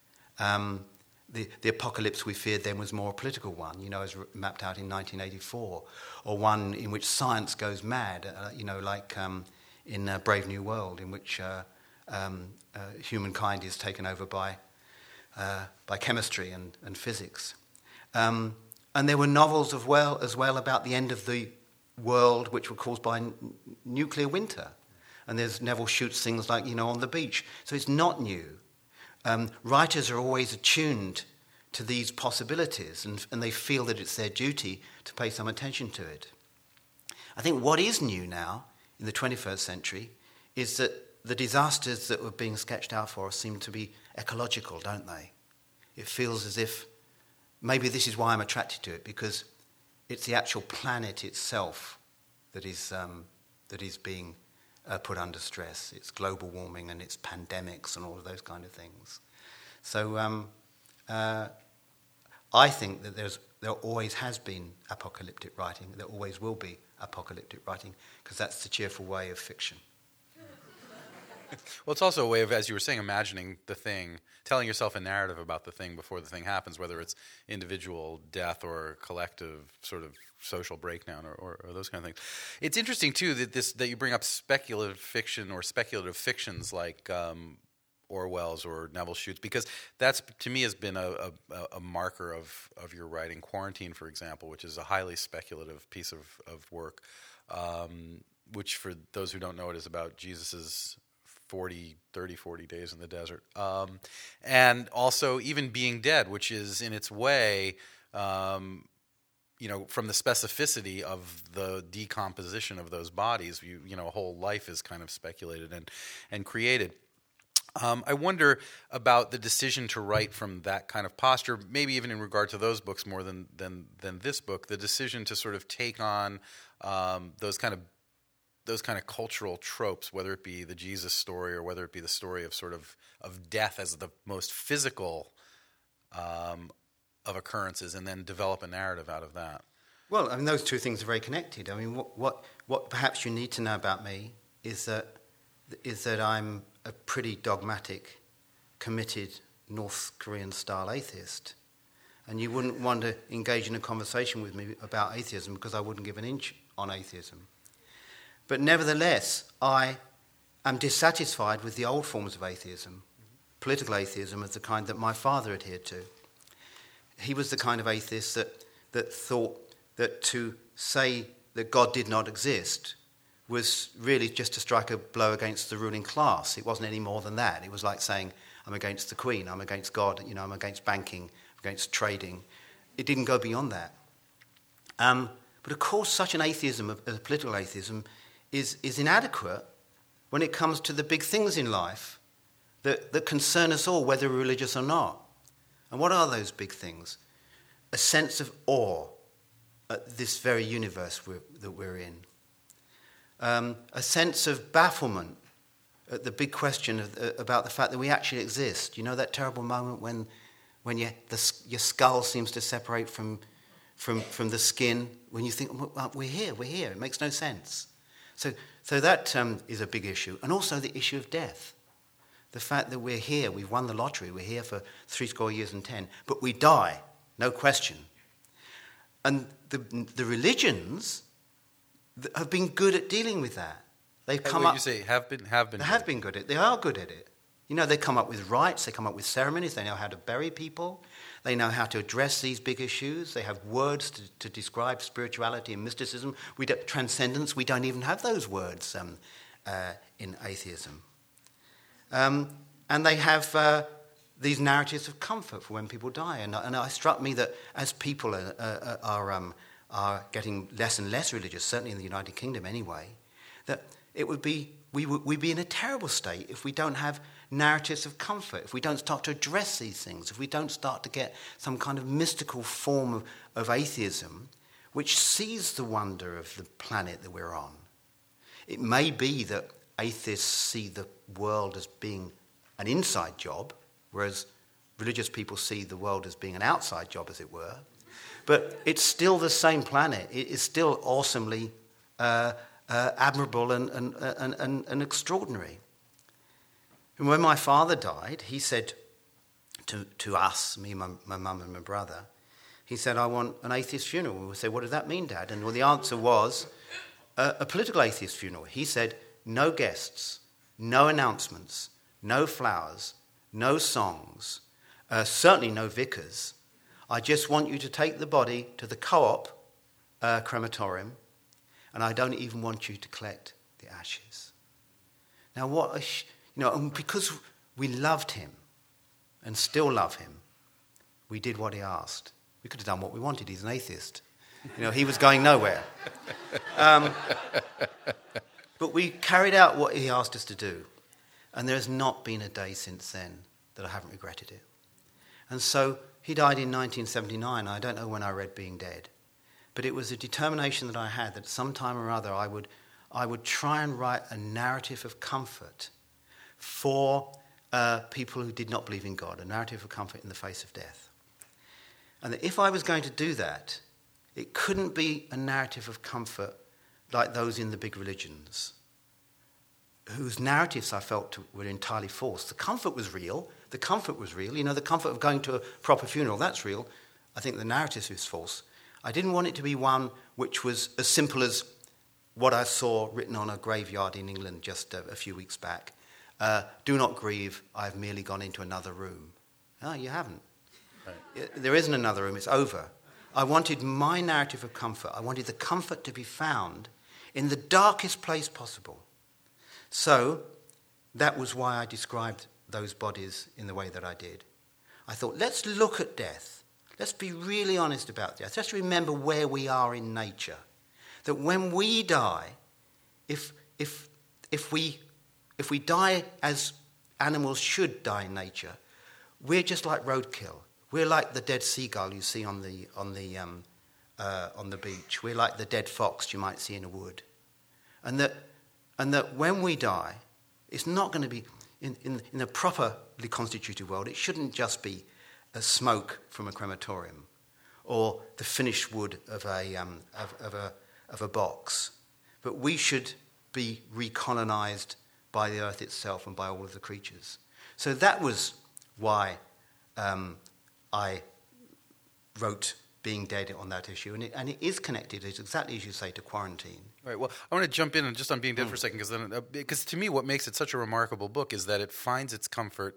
Um, the, the apocalypse we feared then was more a political one, you know, as mapped out in nineteen eighty-four, or one in which science goes mad, uh, you know, like um, in uh, Brave New World, in which uh, um, uh, humankind is taken over by Uh, by chemistry and, and physics. Um, and there were novels as well, as well about the end of the world, which were caused by n- nuclear winter. And there's Neville Shute's things like, you know, On the Beach. So it's not new. Um, writers are always attuned to these possibilities, and, and they feel that it's their duty to pay some attention to it. I think what is new now, in the twenty-first century, is that the disasters that were being sketched out for us seem to be ecological, don't they? It feels as if maybe this is why I'm attracted to it, because it's the actual planet itself that is um, that is being uh, put under stress. It's global warming and it's pandemics and all of those kind of things. So um, uh, I think that there's there always has been apocalyptic writing. There always will be apocalyptic writing, because that's the cheerful way of fiction. Well, it's also a way of, as you were saying, imagining the thing, telling yourself a narrative about the thing before the thing happens, whether it's individual death or collective sort of social breakdown or, or, or those kind of things. It's interesting, too, that this that you bring up speculative fiction or speculative fictions like um, Orwell's or Neville Shute's, because that's, to me, has been a, a, a marker of, of your writing. Quarantine, for example, which is a highly speculative piece of, of work, um, which, for those who don't know it, is about Jesus's forty, thirty, forty days in the desert. Um, and also even Being Dead, which is in its way, um, you know, from the specificity of the decomposition of those bodies, you, you know, a whole life is kind of speculated and, and created. Um, I wonder about the decision to write from that kind of posture, maybe even in regard to those books more than, than, than this book, the decision to sort of take on um, those kind of those kind of cultural tropes, whether it be the Jesus story or whether it be the story of sort of, of death as the most physical um, of occurrences, and then develop a narrative out of that. Well, I mean, those two things are very connected. I mean, what what, what perhaps you need to know about me is that is that I'm a pretty dogmatic, committed North Korean-style atheist. And you wouldn't want to engage in a conversation with me about atheism because I wouldn't give an inch on atheism. But nevertheless, I am dissatisfied with the old forms of atheism, political atheism of the kind that my father adhered to. He was the kind of atheist that, that thought that to say that God did not exist was really just to strike a blow against the ruling class. It wasn't any more than that. It was like saying, I'm against the Queen, I'm against God, you know, I'm against banking, I'm against trading. It didn't go beyond that. Um, but of course, such an atheism, a political atheism, is, is inadequate when it comes to the big things in life that, that concern us all, whether we're religious or not. And what are those big things? A sense of awe at this very universe we're, that we're in. Um, a sense of bafflement at the big question of, uh, about the fact that we actually exist. You know that terrible moment when, when you, the, your skull seems to separate from, from, from the skin, when you think, well, we're here, we're here. It makes no sense. So, so that um, is a big issue. And also the issue of death. The fact that we're here, we've won the lottery, we're here for three score years and ten, but we die, no question. And the, the religions have been good at dealing with that. They've come what up. You say have been have been. They good. have been good at it. They are good at it. You know, they come up with rites. They come up with ceremonies. They know how to bury people. They know how to address these big issues. They have words to, to describe spirituality and mysticism. We don't, transcendence. We don't even have those words um, uh, in atheism. Um, and they have uh, these narratives of comfort for when people die. And, and it struck me that as people are, uh, are, um, are getting less and less religious, certainly in the United Kingdom anyway, that it would be we would we'd be in a terrible state if we don't have narratives of comfort, if we don't start to address these things, if we don't start to get some kind of mystical form of, of atheism which sees the wonder of the planet that we're on. It may be that atheists see the world as being an inside job, whereas religious people see the world as being an outside job, as it were. But it's still the same planet. It is still awesomely uh, uh, admirable and, and, and, and, and extraordinary. And when my father died, he said to, to us, me, my, my mum and my brother, he said, I want an atheist funeral. We said, what does that mean, Dad? And well, the answer was uh, a political atheist funeral. He said, no guests, no announcements, no flowers, no songs, uh, certainly no vicars. I just want you to take the body to the Co-op uh, crematorium, and I don't even want you to collect the ashes. Now, what a sh- you know, and because we loved him and still love him, we did what he asked. We could have done what we wanted. He's an atheist. You know, he was going nowhere. Um, but we carried out what he asked us to do. And there has not been a day since then that I haven't regretted it. And so he died in nineteen seventy-nine. I don't know when I read Being Dead. But it was a determination that I had that sometime or other I would, I would try and write a narrative of comfort for uh, people who did not believe in God, a narrative of comfort in the face of death. And that if I was going to do that, it couldn't be a narrative of comfort like those in the big religions, whose narratives I felt were entirely false. The comfort was real. The comfort was real. You know, the comfort of going to a proper funeral, that's real. I think the narrative is false. I didn't want it to be one which was as simple as what I saw written on a graveyard in England just a, a few weeks back. Uh, do not grieve, I've merely gone into another room. No, you haven't. Right. There isn't another room, it's over. I wanted my narrative of comfort. I wanted the comfort to be found in the darkest place possible. So that was why I described those bodies in the way that I did. I thought, let's look at death. Let's be really honest about death. Let's remember where we are in nature. That when we die, if, if, if, we, if we die as animals should die in nature, we're just like roadkill. We're like the dead seagull you see on the, on the, um, uh, on the beach. We're like the dead fox you might see in a wood. And that, and that when we die, it's not going to be, in, in, in a properly constituted world, it shouldn't just be a smoke from a crematorium or the finished wood of a, um, of, of, a, of a box. But we should be recolonized by the earth itself and by all of the creatures. So that was why um, I wrote Being Dead on that issue, and it, and it is connected, it's exactly as you say, to quarantine. Right. Well, I want to jump in and just on Being Dead mm. for a second, because then, uh, because to me, what makes it such a remarkable book is that it finds its comfort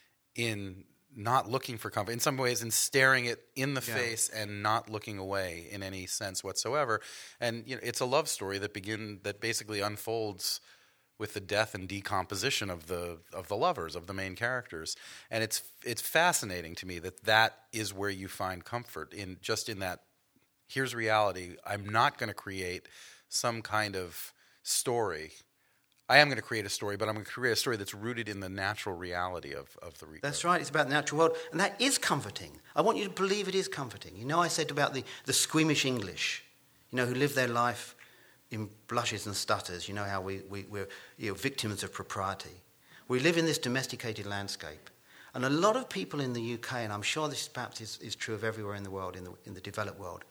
in not looking for comfort, in some ways, in staring it in the yeah. face and not looking away in any sense whatsoever. And you know, it's a love story that begin that basically unfolds with the death and decomposition of the of the lovers, of the main characters. And it's it's fascinating to me that that is where you find comfort, in just in that, here's reality. I'm not going to create some kind of story. I am going to create a story, but I'm going to create a story that's rooted in the natural reality of, of the... That's right, it's about the natural world. And that is comforting. I want you to believe it is comforting. You know, I said about the, the squeamish English, you know, who live their life in blushes and stutters. You know how we, we, we're you know, victims of propriety. We live in this domesticated landscape. And a lot of people in the U K, and I'm sure this perhaps is, is true of everywhere in the world, in the, in the developed world,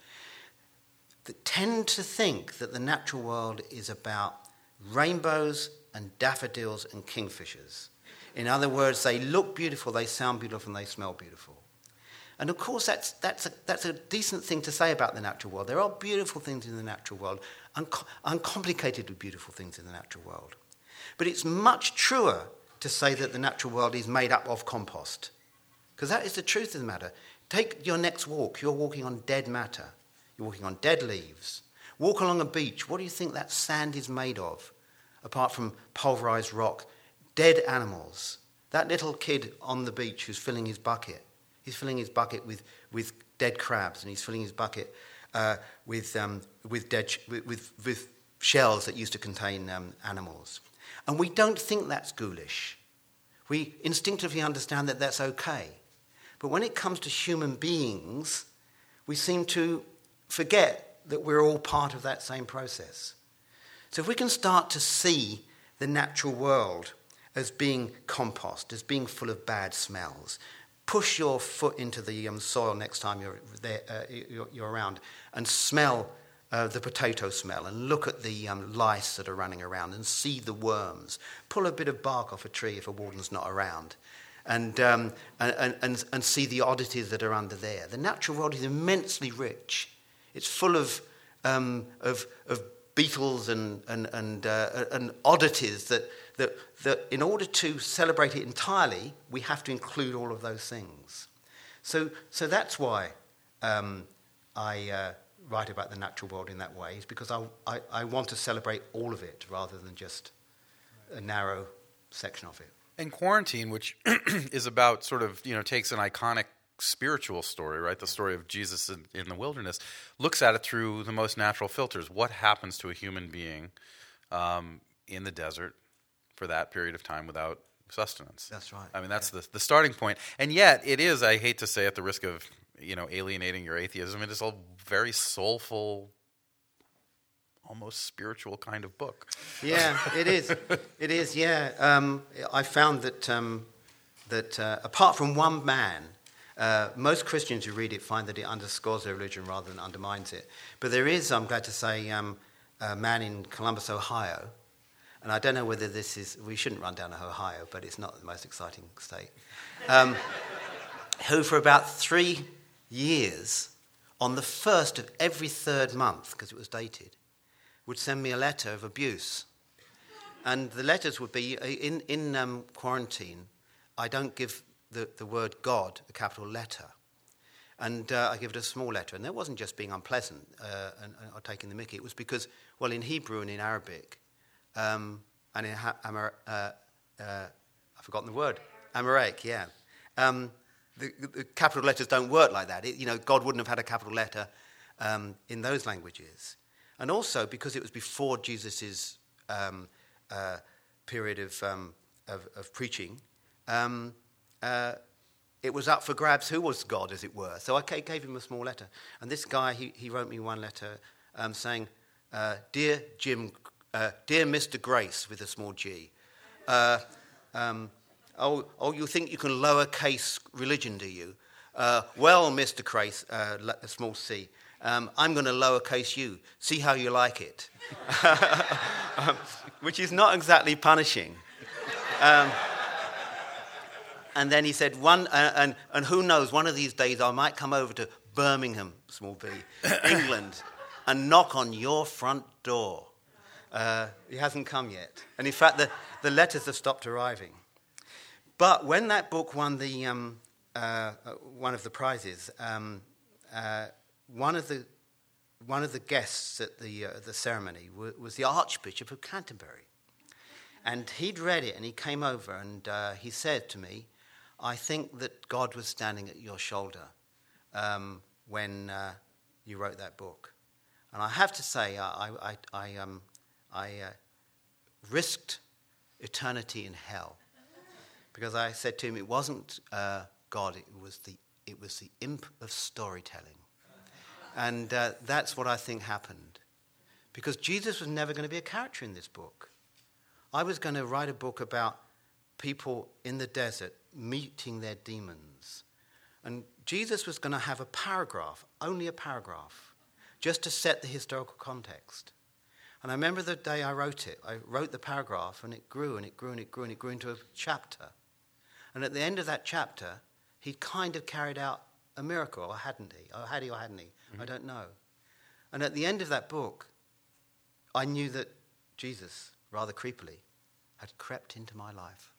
that tend to think that the natural world is about rainbows and daffodils and kingfishers. In other words, they look beautiful, they sound beautiful, and they smell beautiful. And of course, that's, that's, a, that's a decent thing to say about the natural world. There are beautiful things in the natural world, unco- uncomplicated beautiful things in the natural world. But it's much truer to say that the natural world is made up of compost. Because that is the truth of the matter. Take your next walk. You're walking on dead matter. You're walking on dead leaves. Walk along a beach. What do you think that sand is made of? Apart from pulverized rock, dead animals. That little kid on the beach who's filling his bucket, he's filling his bucket with, with dead crabs, and he's filling his bucket uh, with, um, with, dead sh- with, with, with shells that used to contain um, animals. And we don't think that's ghoulish. We instinctively understand that that's okay. But when it comes to human beings, we seem to forget that we're all part of that same process. So if we can start to see the natural world as being compost, as being full of bad smells, push your foot into the um, soil next time you're, there, uh, you're, you're around and smell uh, the potato smell and look at the um, lice that are running around and see the worms. Pull a bit of bark off a tree if a warden's not around and, um, and, and, and see the oddities that are under there. The natural world is immensely rich. It's full of, um, of, of beetles and, and, and, uh, and oddities that, that, that in order to celebrate it entirely, we have to include all of those things. So, so that's why um, I uh, write about the natural world in that way, is because I, I, I want to celebrate all of it rather than just a narrow section of it. And Quarantine, which is about sort of, you know, takes an iconic spiritual story, right? The story of Jesus in, in the wilderness, looks at it through the most natural filters. What happens to a human being um, in the desert for that period of time without sustenance? That's right. I mean, that's yeah. the the starting point. And yet, it is, I hate to say at the risk of, you know, alienating your atheism, it is a very soulful, almost spiritual kind of book. Yeah, it is. It is, yeah. Um, I found that, um, that uh, apart from one man, Uh, most Christians who read it find that it underscores their religion rather than undermines it. But there is, I'm glad to say, um, a man in Columbus, Ohio, and I don't know whether this is, we shouldn't run down to Ohio, but it's not the most exciting state, um, who for about three years, on the first of every third month, because it was dated, would send me a letter of abuse. And the letters would be, in, in um, Quarantine, I don't give The, the word God, a capital letter. And uh, I give it a small letter. And that wasn't just being unpleasant uh, and, and, or taking the mickey. It was because, well, in Hebrew and in Arabic, um, and in ha- Amar- uh, uh, I've forgotten the word, Amharic, yeah. Um, the, the capital letters don't work like that. It, you know, God wouldn't have had a capital letter um, in those languages. And also because it was before Jesus' um, uh, period of, um, of, of preaching, um, Uh, it was up for grabs who was God, as it were. So I gave him a small letter. And this guy, he, he wrote me one letter um, saying, uh, Dear Jim, uh, Dear Mister Grace, with a small G, uh, um, oh, oh, you think you can lowercase religion, do you? Uh, well, Mister Grace, uh, a small c, um, I'm going to lowercase you. See how you like it. um, which is not exactly punishing. Um And then he said, "One, uh, and, and who knows, one of these days I might come over to Birmingham, small b, England, and knock on your front door." Uh, he hasn't come yet. And in fact, the, the letters have stopped arriving. But when that book won the um, uh, one of the prizes, um, uh, one of the one of the guests at the uh, the ceremony w- was the Archbishop of Canterbury. And he'd read it, and he came over, and uh, he said to me, I think that God was standing at your shoulder um, when uh, you wrote that book. And I have to say, I, I, I, um, I uh, risked eternity in hell because I said to him, it wasn't uh, God, it was the it was the imp of storytelling. And uh, that's what I think happened. because Jesus was never going to be a character in this book. I was going to write a book about people in the desert meeting their demons. And Jesus was going to have a paragraph, only a paragraph, just to set the historical context. And I remember the day I wrote it. I wrote the paragraph, and it grew and it grew and it grew and it grew into a chapter. And at the end of that chapter, he kind of carried out a miracle, or hadn't he? Or had he or hadn't he? Mm-hmm. I don't know. And at the end of that book, I knew that Jesus, rather creepily, had crept into my life.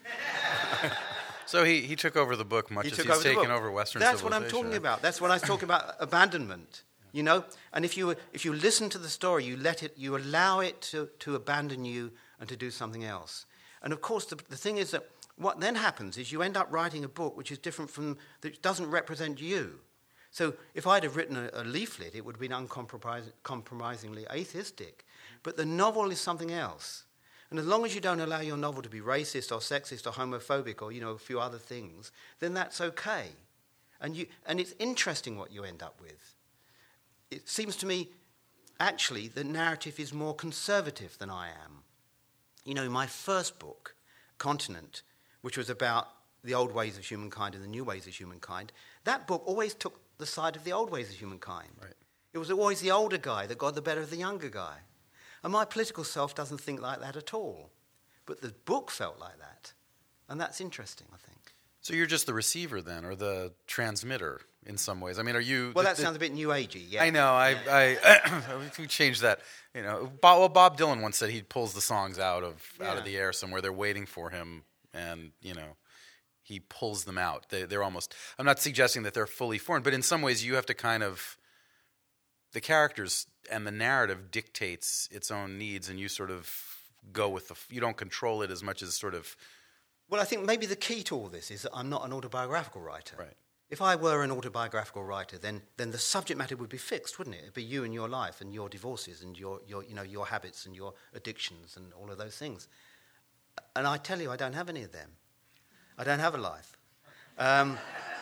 So he, he took over the book much he as took he's over taken book. over Western That's civilization. That's what I'm talking about. That's what I was talking about, abandonment. You know? And if you if you listen to the story, you let it, you allow it to, to abandon you and to do something else. And of course, the, the thing is that what then happens is you end up writing a book which is different from, that doesn't represent you. So if I'd have written a, a leaflet, it would have been uncompromisingly atheistic. But the novel is something else. And as long as you don't allow your novel to be racist or sexist or homophobic or, you know, a few other things, then that's okay. And you, and it's interesting what you end up with. It seems to me, actually, the narrative is more conservative than I am. You know, my first book, Continent, which was about the old ways of humankind and the new ways of humankind, that book always took the side of the old ways of humankind. Right. It was always the older guy that got the better of the younger guy. And my political self doesn't think like that at all. But the book felt like that. And that's interesting, I think. So you're just the receiver then, or the transmitter in some ways. I mean, are you... Well, the, that the, sounds a bit new agey, yeah. I know. I, I, we changed that. You know, Bob, well, Bob Dylan once said he pulls the songs out of yeah. out of the air somewhere. They're waiting for him, and, you know, he pulls them out. They, they're almost... I'm not suggesting that they're fully formed, but in some ways you have to kind of... The characters and the narrative dictates its own needs, and you sort of go with the... You don't control it as much as sort of... Well, I think maybe the key to all this is that I'm not an autobiographical writer. Right. If I were an autobiographical writer, then then the subject matter would be fixed, wouldn't it? It'd be you and your life and your divorces and your, your you know your habits and your addictions and all of those things. And I tell you, I don't have any of them. I don't have a life. Um,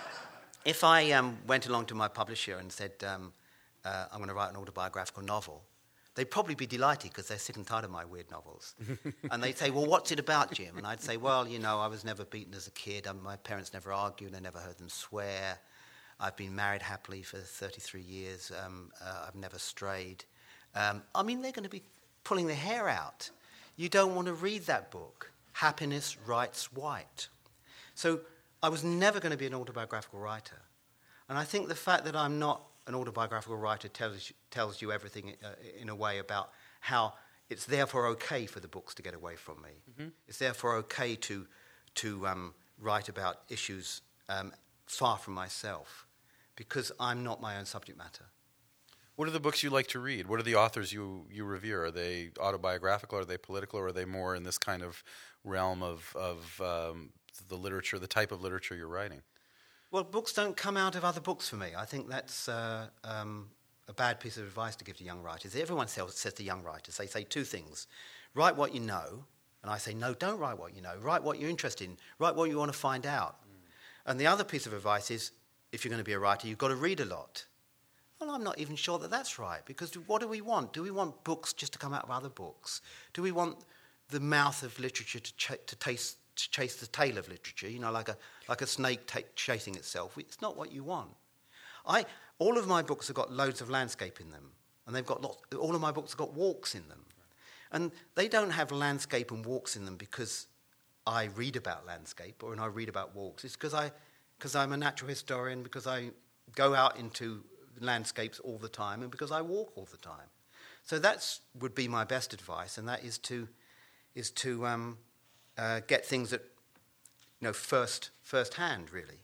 if I um, went along to my publisher and said, um, uh, I'm going to write an autobiographical novel, they'd probably be delighted because they're sick and tired of my weird novels. And they'd say, well, what's it about, Jim? And I'd say, well, you know, I was never beaten as a kid. Um, my parents never argued. I never heard them swear. I've been married happily for thirty-three years. Um, uh, I've never strayed. Um, I mean, they're going to be pulling their hair out. You don't want to read that book. Happiness Writes White. So I was never going to be an autobiographical writer. And I think the fact that I'm not an autobiographical writer tells tells you everything uh, in a way about how it's therefore okay for the books to get away from me. Mm-hmm. It's therefore okay to to um, write about issues um, far from myself, because I'm not my own subject matter. What are the books you like to read? What are the authors you, you revere? Are they autobiographical? Are they political? Or are they more in this kind of realm of of um, the literature, the type of literature you're writing? Well, books don't come out of other books for me. I think that's uh, um, a bad piece of advice to give to young writers. Everyone says, says to young writers, they say two things. Write what you know. And I say, no, don't write what you know. Write what you're interested in. Write what you want to find out. Mm. And the other piece of advice is, if you're going to be a writer, you've got to read a lot. Well, I'm not even sure that that's right, because what do we want? Do we want books just to come out of other books? Do we want the mouth of literature to, ch- to taste... to chase the tail of literature, you know, like a like a snake t- chasing itself? It's not what you want. I all of my books have got loads of landscape in them, and they've got lots, all of my books have got walks in them, and they don't have landscape and walks in them because I read about landscape or and I read about walks. It's because I because I'm a natural historian, because I go out into landscapes all the time, and because I walk all the time. So that's would be my best advice, and that is to is to um, Uh, get things at, you know, first first hand, really.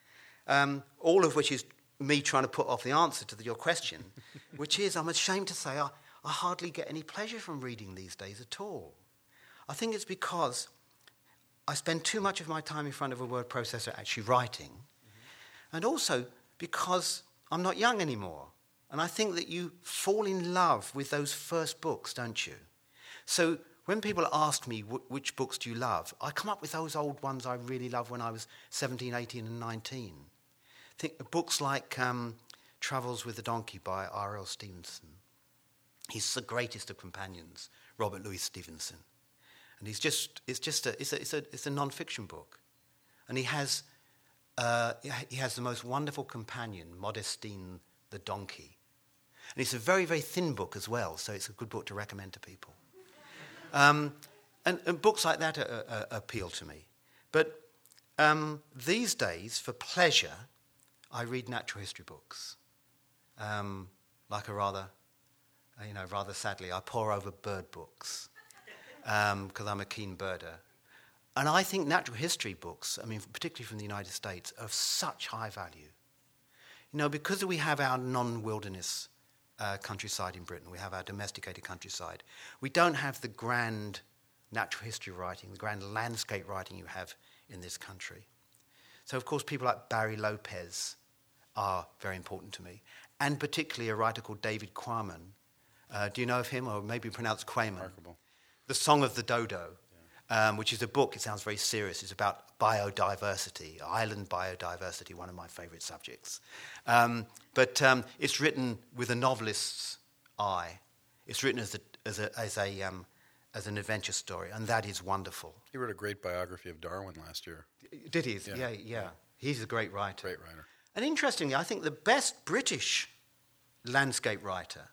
Um, all of which is me trying to put off the answer to the, your question, which is, I'm ashamed to say, I, I hardly get any pleasure from reading these days at all. I think it's because I spend too much of my time in front of a word processor actually writing, mm-hmm. and also because I'm not young anymore. And I think that you fall in love with those first books, don't you? So when people ask me, which books do you love, I come up with those old ones I really loved when I was seventeen, eighteen and nineteen. Think books like um, Travels with the Donkey by R L Stevenson. He's the greatest of companions, Robert Louis Stevenson. And he's just, it's just a, it's a, it's a, it's a non-fiction book. And he has, uh, he has the most wonderful companion, Modestine the donkey. And it's a very, very thin book as well, so it's a good book to recommend to people. Um, and, and books like that are, are, appeal to me. But um, these days, for pleasure, I read natural history books. Um, like a rather, you know, rather sadly, I pore over bird books because um, I'm a keen birder. And I think natural history books, I mean, particularly from the United States, are of such high value. You know, because we have our non-wilderness uh, countryside in Britain, we have our domesticated countryside, we don't have the grand natural history writing, the grand landscape writing you have in this country. So, of course, people like Barry Lopez are very important to me, and particularly a writer called David Quammen. Uh, do you know of him, or maybe pronounced Quammen? Remarkable. The Song of the Dodo, yeah. um, which is a book, it sounds very serious, it's about biodiversity, island biodiversity, one of my favourite subjects. Um, but um, it's written with a novelist's eye. It's written as a, as a, as a um, as an adventure story, and that is wonderful. He wrote a great biography of Darwin last year. Did he? Yeah, yeah. yeah. yeah. He's a great writer. Great writer. And interestingly, I think the best British landscape writer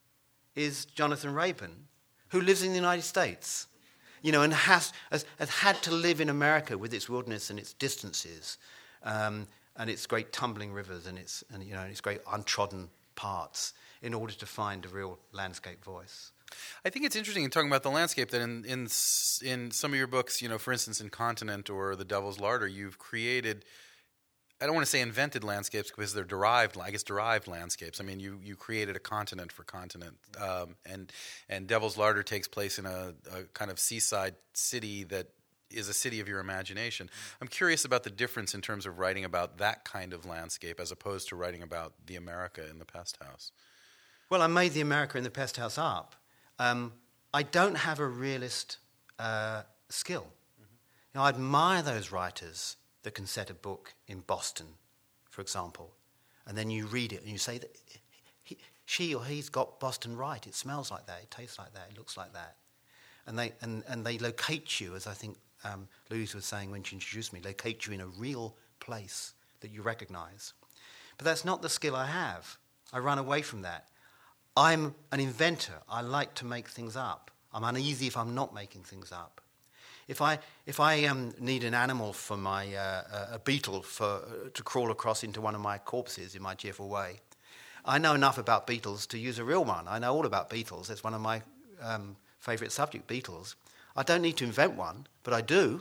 is Jonathan Raban, who lives in the United States, you know, and has, has, has had to live in America with its wilderness and its distances, um, and its great tumbling rivers and its, and, you know, its great untrodden parts in order to find a real landscape voice. I think it's interesting in talking about the landscape that in, in in some of your books, you know, for instance, in Continent or The Devil's Larder, you've created, I don't want to say invented landscapes because they're derived, I guess derived landscapes. I mean, you, you created a continent for Continent. Um, and and Devil's Larder takes place in a, a kind of seaside city that is a city of your imagination. I'm curious about the difference in terms of writing about that kind of landscape as opposed to writing about the America in the Pest House. Well, I made the America in the Pest House up. Um, I don't have a realist uh, skill. Mm-hmm. You know, I admire those writers that can set a book in Boston, for example, and then you read it and you say that he, she or he's got Boston right. It smells like that. It tastes like that. It looks like that. And they and, and they locate you, as I think um, Louise was saying when she introduced me, locate you in a real place that you recognize. But that's not the skill I have. I run away from that. I'm an inventor. I like to make things up. I'm uneasy if I'm not making things up. If I if I um, need an animal for my uh, a beetle for uh, to crawl across into one of my corpses in my cheerful way, I know enough about beetles to use a real one. I know all about beetles. It's one of my um, favourite subjects, beetles. I don't need to invent one, but I do.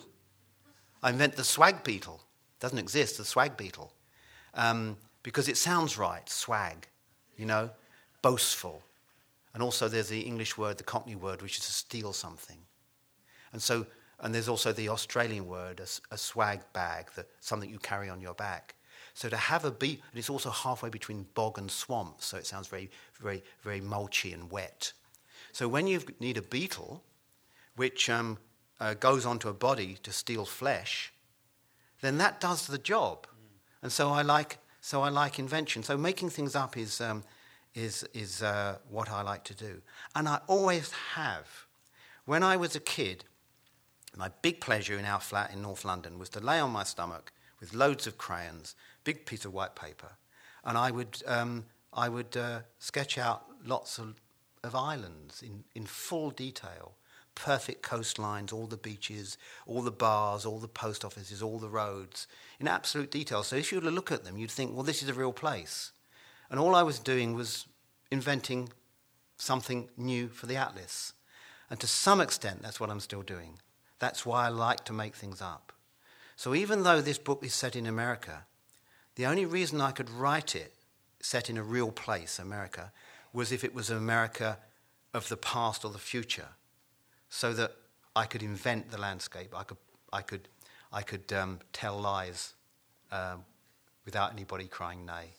I invent the swag beetle. It doesn't exist, the swag beetle, um, because it sounds right. Swag, you know. Boastful. And also there's the English word, the Cockney word, which is to steal something. And so, and there's also the Australian word, a, a swag bag, the, something you carry on your back. So to have a beet, and it's also halfway between bog and swamp, so it sounds very, very, very mulchy and wet. So when you need a beetle, which um, uh, goes onto a body to steal flesh, then that does the job. Mm. And so I like, so I like invention. So making things up is... Um, is is uh, what I like to do. And I always have. When I was a kid, my big pleasure in our flat in North London was to lay on my stomach with loads of crayons, big piece of white paper, and I would um, I would uh, sketch out lots of, of islands in, in full detail, perfect coastlines, all the beaches, all the bars, all the post offices, all the roads, in absolute detail. So if you were to look at them, you'd think, well, this is a real place. And all I was doing was inventing something new for the atlas. And to some extent, that's what I'm still doing. That's why I like to make things up. So even though this book is set in America, the only reason I could write it set in a real place, America, was if it was America of the past or the future, so that I could invent the landscape. I could, I could, I could um, tell lies um, without anybody crying nay.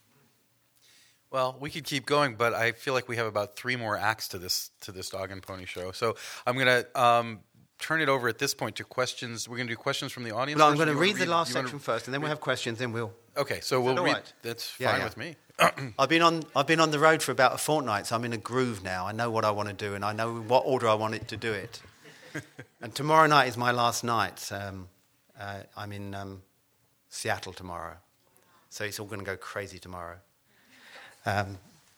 Well, we could keep going, but I feel like we have about three more acts to this to this Dog and Pony show. So I'm going to um, turn it over at this point to questions. We're going to do questions from the audience. No, I'm first? going to You read wanna the last you wanna section first, and then we'll have questions, then we'll... Okay, so Is we'll that all read... right? That's Yeah, fine yeah. with me. I've been on I've been on the road for about a fortnight, so I'm in a groove now. I know what I want to do, and I know what order I want it to do it. And tomorrow night is my last night. Um, uh, I'm in um, Seattle tomorrow, so it's all going to go crazy tomorrow. Um,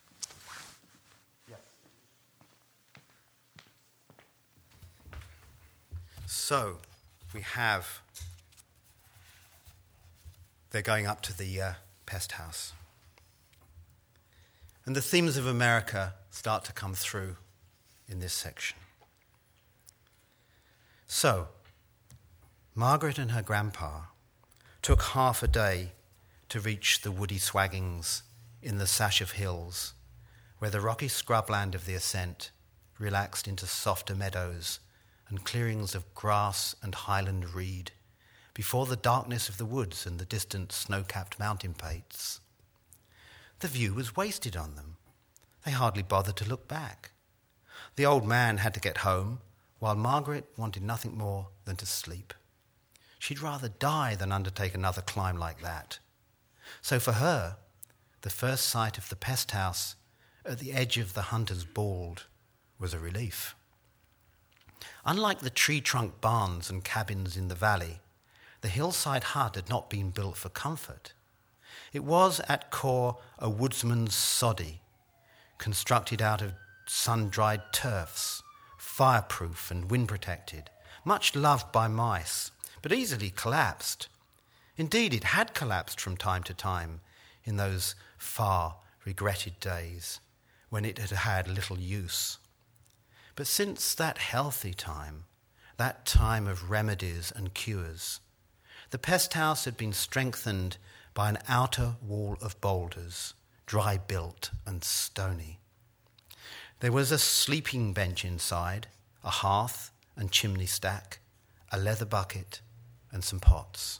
so we have. They're going up to the uh, pest house. And the themes of America start to come through in this section. So, Margaret and her grandpa took half a day to reach the woody swaggings in the sash of hills, where the rocky scrubland of the ascent relaxed into softer meadows and clearings of grass and highland reed, before the darkness of the woods and the distant snow-capped mountain peaks. The view was wasted on them. They hardly bothered to look back. The old man had to get home, while Margaret wanted nothing more than to sleep. She'd rather die than undertake another climb like that. So for her, the first sight of the pest house at the edge of the Hunter's Bald was a relief. Unlike the tree-trunk barns and cabins in the valley, the hillside hut had not been built for comfort. It was, at core, a woodsman's soddy, constructed out of sun-dried turfs, fireproof and wind-protected, much loved by mice, but easily collapsed. Indeed, it had collapsed from time to time in those far, regretted days when it had had little use. But since that healthy time, that time of remedies and cures, the pest house had been strengthened by an outer wall of boulders, dry-built and stony. There was a sleeping bench inside, a hearth and chimney stack, a leather bucket, and some pots.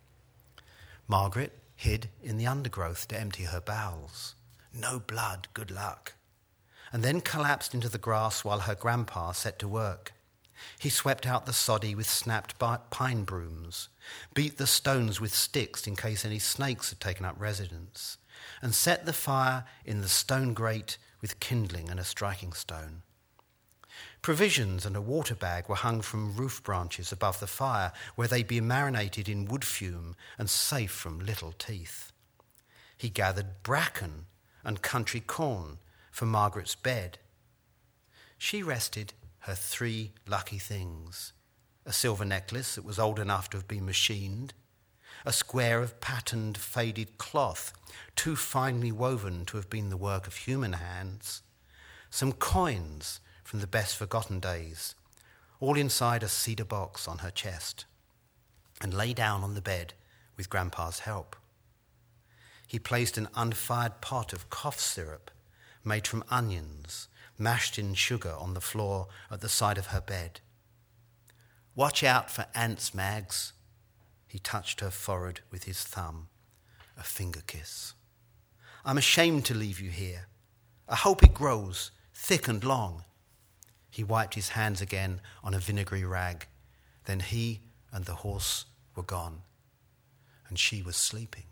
Margaret hid in the undergrowth to empty her bowels. No blood, good luck. And then collapsed into the grass while her grandpa set to work. He swept out the soddy with snapped pine brooms, beat the stones with sticks in case any snakes had taken up residence, and set the fire in the stone grate with kindling and a striking stone. Provisions and a water bag were hung from roof branches above the fire, where they'd be marinated in wood fume and safe from little teeth. He gathered bracken and country corn for Margaret's bed. She rested her three lucky things: a silver necklace that was old enough to have been machined, a square of patterned faded cloth too finely woven to have been the work of human hands, some coins from the best forgotten days, all inside a cedar box on her chest, and lay down on the bed with Grandpa's help. He placed an unfired pot of cough syrup made from onions, mashed in sugar, on the floor at the side of her bed. "Watch out for ants, Mags." He touched her forehead with his thumb, a finger kiss. "I'm ashamed to leave you here. I hope it grows thick and long." He wiped his hands again on a vinegary rag. Then he and the horse were gone, and she was sleeping.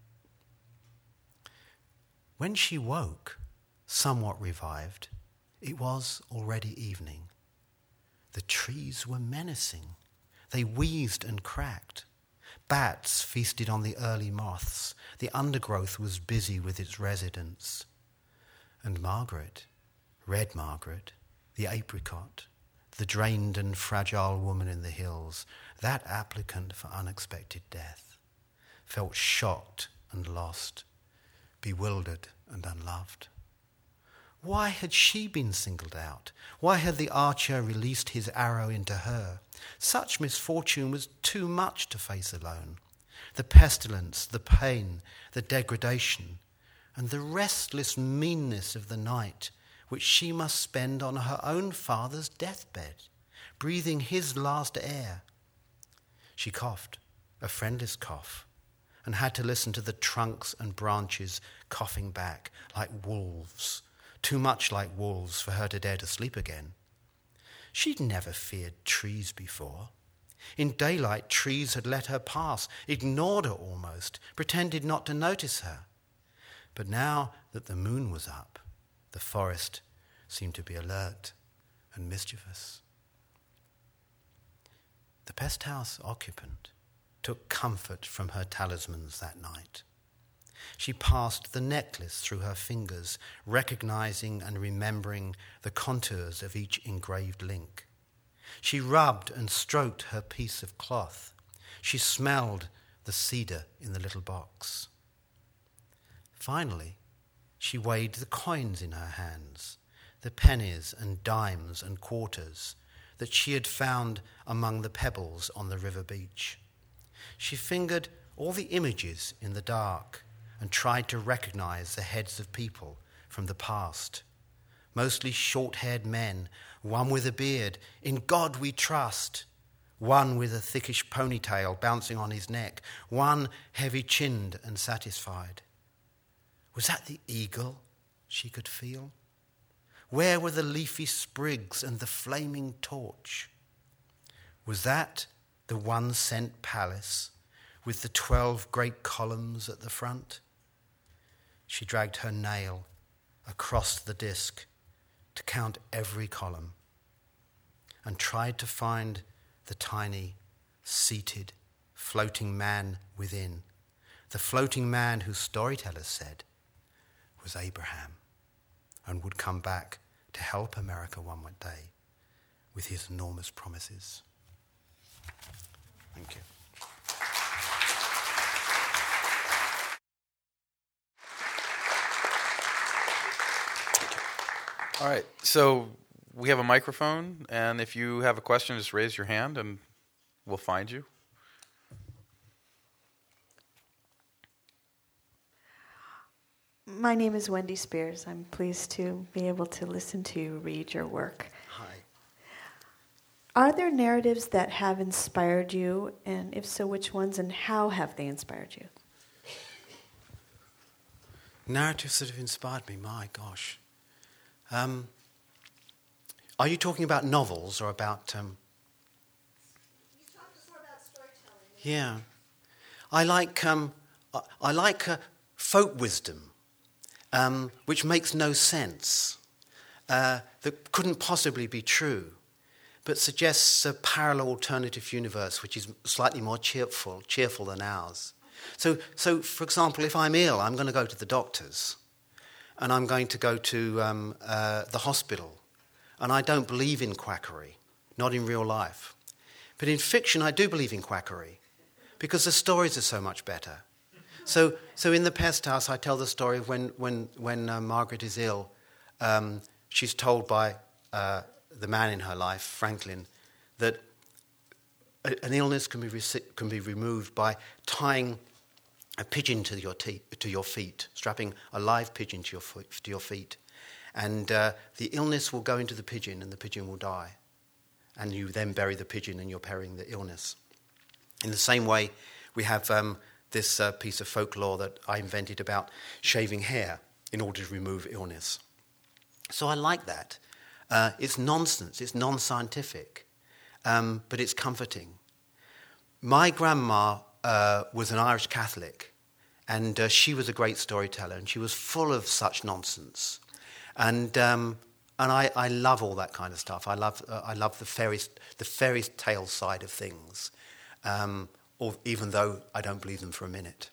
When she woke, somewhat revived, it was already evening. The trees were menacing. They wheezed and cracked. Bats feasted on the early moths. The undergrowth was busy with its residents. And Margaret, Red Margaret, the apricot, the drained and fragile woman in the hills, that applicant for unexpected death, felt shocked and lost, bewildered and unloved. Why had she been singled out? Why had the archer released his arrow into her? Such misfortune was too much to face alone. The pestilence, the pain, the degradation, and the restless meanness of the night which she must spend on her own father's deathbed, breathing his last air. She coughed, a friendless cough, and had to listen to the trunks and branches coughing back like wolves, too much like wolves for her to dare to sleep again. She'd never feared trees before. In daylight, trees had let her pass, ignored her almost, pretended not to notice her. But now that the moon was up, the forest seemed to be alert and mischievous. The pest house occupant took comfort from her talismans that night. She passed the necklace through her fingers, recognizing and remembering the contours of each engraved link. She rubbed and stroked her piece of cloth. She smelled the cedar in the little box. Finally, she weighed the coins in her hands, the pennies and dimes and quarters that she had found among the pebbles on the river beach. She fingered all the images in the dark and tried to recognize the heads of people from the past. Mostly short-haired men, one with a beard, in God we trust, one with a thickish ponytail bouncing on his neck, one heavy-chinned and satisfied. Was that the eagle she could feel? Where were the leafy sprigs and the flaming torch? Was that the one-cent palace with the twelve great columns at the front? She dragged her nail across the disc to count every column and tried to find the tiny, seated, floating man within, the floating man whose storytellers said was Abraham and would come back to help America one more day with his enormous promises. Thank you. All right, so we have a microphone, and if you have a question, just raise your hand, and we'll find you. My name is Wendy Spears. I'm pleased to be able to listen to you read your work. Hi. Are there narratives that have inspired you, and if so, which ones, and how have they inspired you? Narratives that have inspired me, my gosh. Um, are you talking about novels or about... Um... You talked before about storytelling. Yeah. I like, um, I, I like uh, folk wisdom, um, which makes no sense, uh, that couldn't possibly be true, but suggests a parallel alternative universe which is slightly more cheerful, cheerful than ours. So, so, for example, if I'm ill, I'm going to go to the doctors, and I'm going to go to um, uh, the hospital, and I don't believe in quackery, not in real life. But in fiction, I do believe in quackery, because the stories are so much better. So, so in The Pest House, I tell the story of when, when, when uh, Margaret is ill, um, she's told by uh, the man in her life, Franklin, that a, an illness can be, rec- can be removed by tying a pigeon to your te- to your feet, strapping a live pigeon to your foot, to your feet, and uh, the illness will go into the pigeon, and the pigeon will die, and you then bury the pigeon, and you're burying the illness. In the same way, we have um, this uh, piece of folklore that I invented about shaving hair in order to remove illness. So I like that. Uh, it's nonsense. It's non-scientific, um, but it's comforting. My grandma Uh, was an Irish Catholic, and uh, she was a great storyteller, and she was full of such nonsense, and um, and I, I love all that kind of stuff. I love uh, I love the fairy the fairy tale side of things, um, or even though I don't believe them for a minute.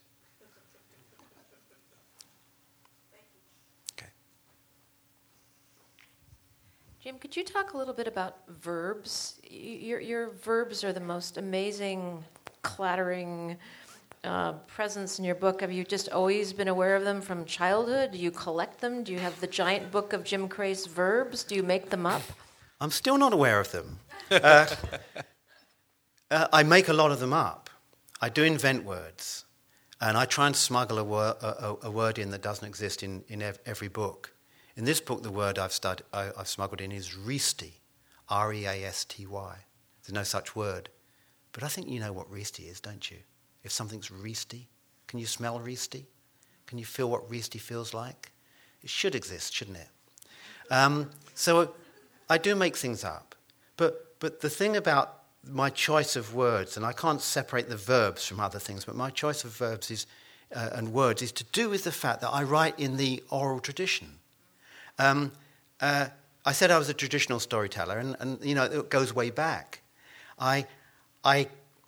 Okay. Jim, could you talk a little bit about verbs? Your your verbs are the most amazing, clattering uh, presence in your book. Have you just always been aware of them from childhood? Do you collect them? Do you have the giant book of Jim Crace verbs? Do you make them up? I'm still not aware of them. Uh, uh, I make a lot of them up. I do invent words, and I try and smuggle a, wor- a, a word in that doesn't exist in, in ev- every book. In this book, the word I've, stud- I, I've smuggled in is Reasty, R E A S T Y. There's no such word. But I think you know what Reasty is, don't you? If something's Reasty, can you smell Reasty? Can you feel what Reasty feels like? It should exist, shouldn't it? Um, so I do make things up. but but the thing about my choice of words, and I can't separate the verbs from other things, but my choice of verbs is uh, and words is to do with the fact that I write in the oral tradition. Um, uh, I said I was a traditional storyteller, and, and you know it goes way back. I I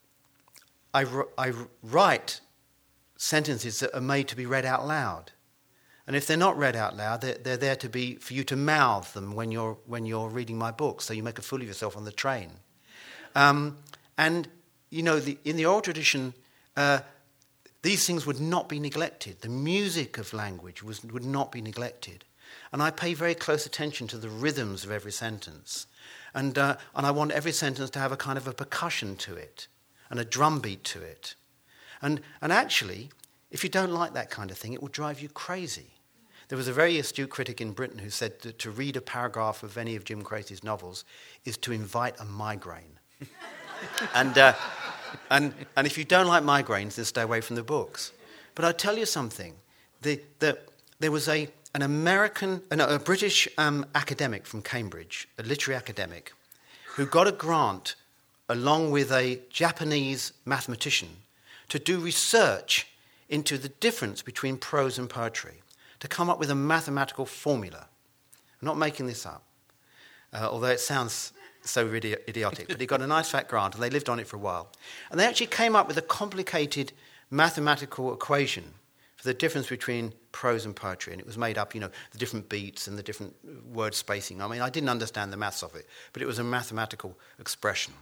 I, I write sentences that are made to be read out loud. And if they're not read out loud, they're, they're there to be for you to mouth them when you're when you're reading my book. So you make a fool of yourself on the train. Um, and you know, the, in the oral tradition, uh, these things would not be neglected. The music of language was would not be neglected. And I pay very close attention to the rhythms of every sentence, and uh, and I want every sentence to have a kind of a percussion to it, and a drum beat to it, and and actually. If you don't like that kind of thing, it will drive you crazy. There was a very astute critic in Britain who said that to read a paragraph of any of Jim Cracy's novels is to invite a migraine. and, uh, and, and if you don't like migraines, then stay away from the books. But I'll tell you something. The, the, there was a, an American, uh, no, a British um, academic from Cambridge, a literary academic, who got a grant along with a Japanese mathematician to do research into the difference between prose and poetry, to come up with a mathematical formula. I'm not making this up, uh, although it sounds so idi- idiotic, but he got a nice fat grant and they lived on it for a while. And they actually came up with a complicated mathematical equation for the difference between prose and poetry, and it was made up, you know, the different beats and the different word spacing. I mean, I didn't understand the maths of it, but it was a mathematical expression.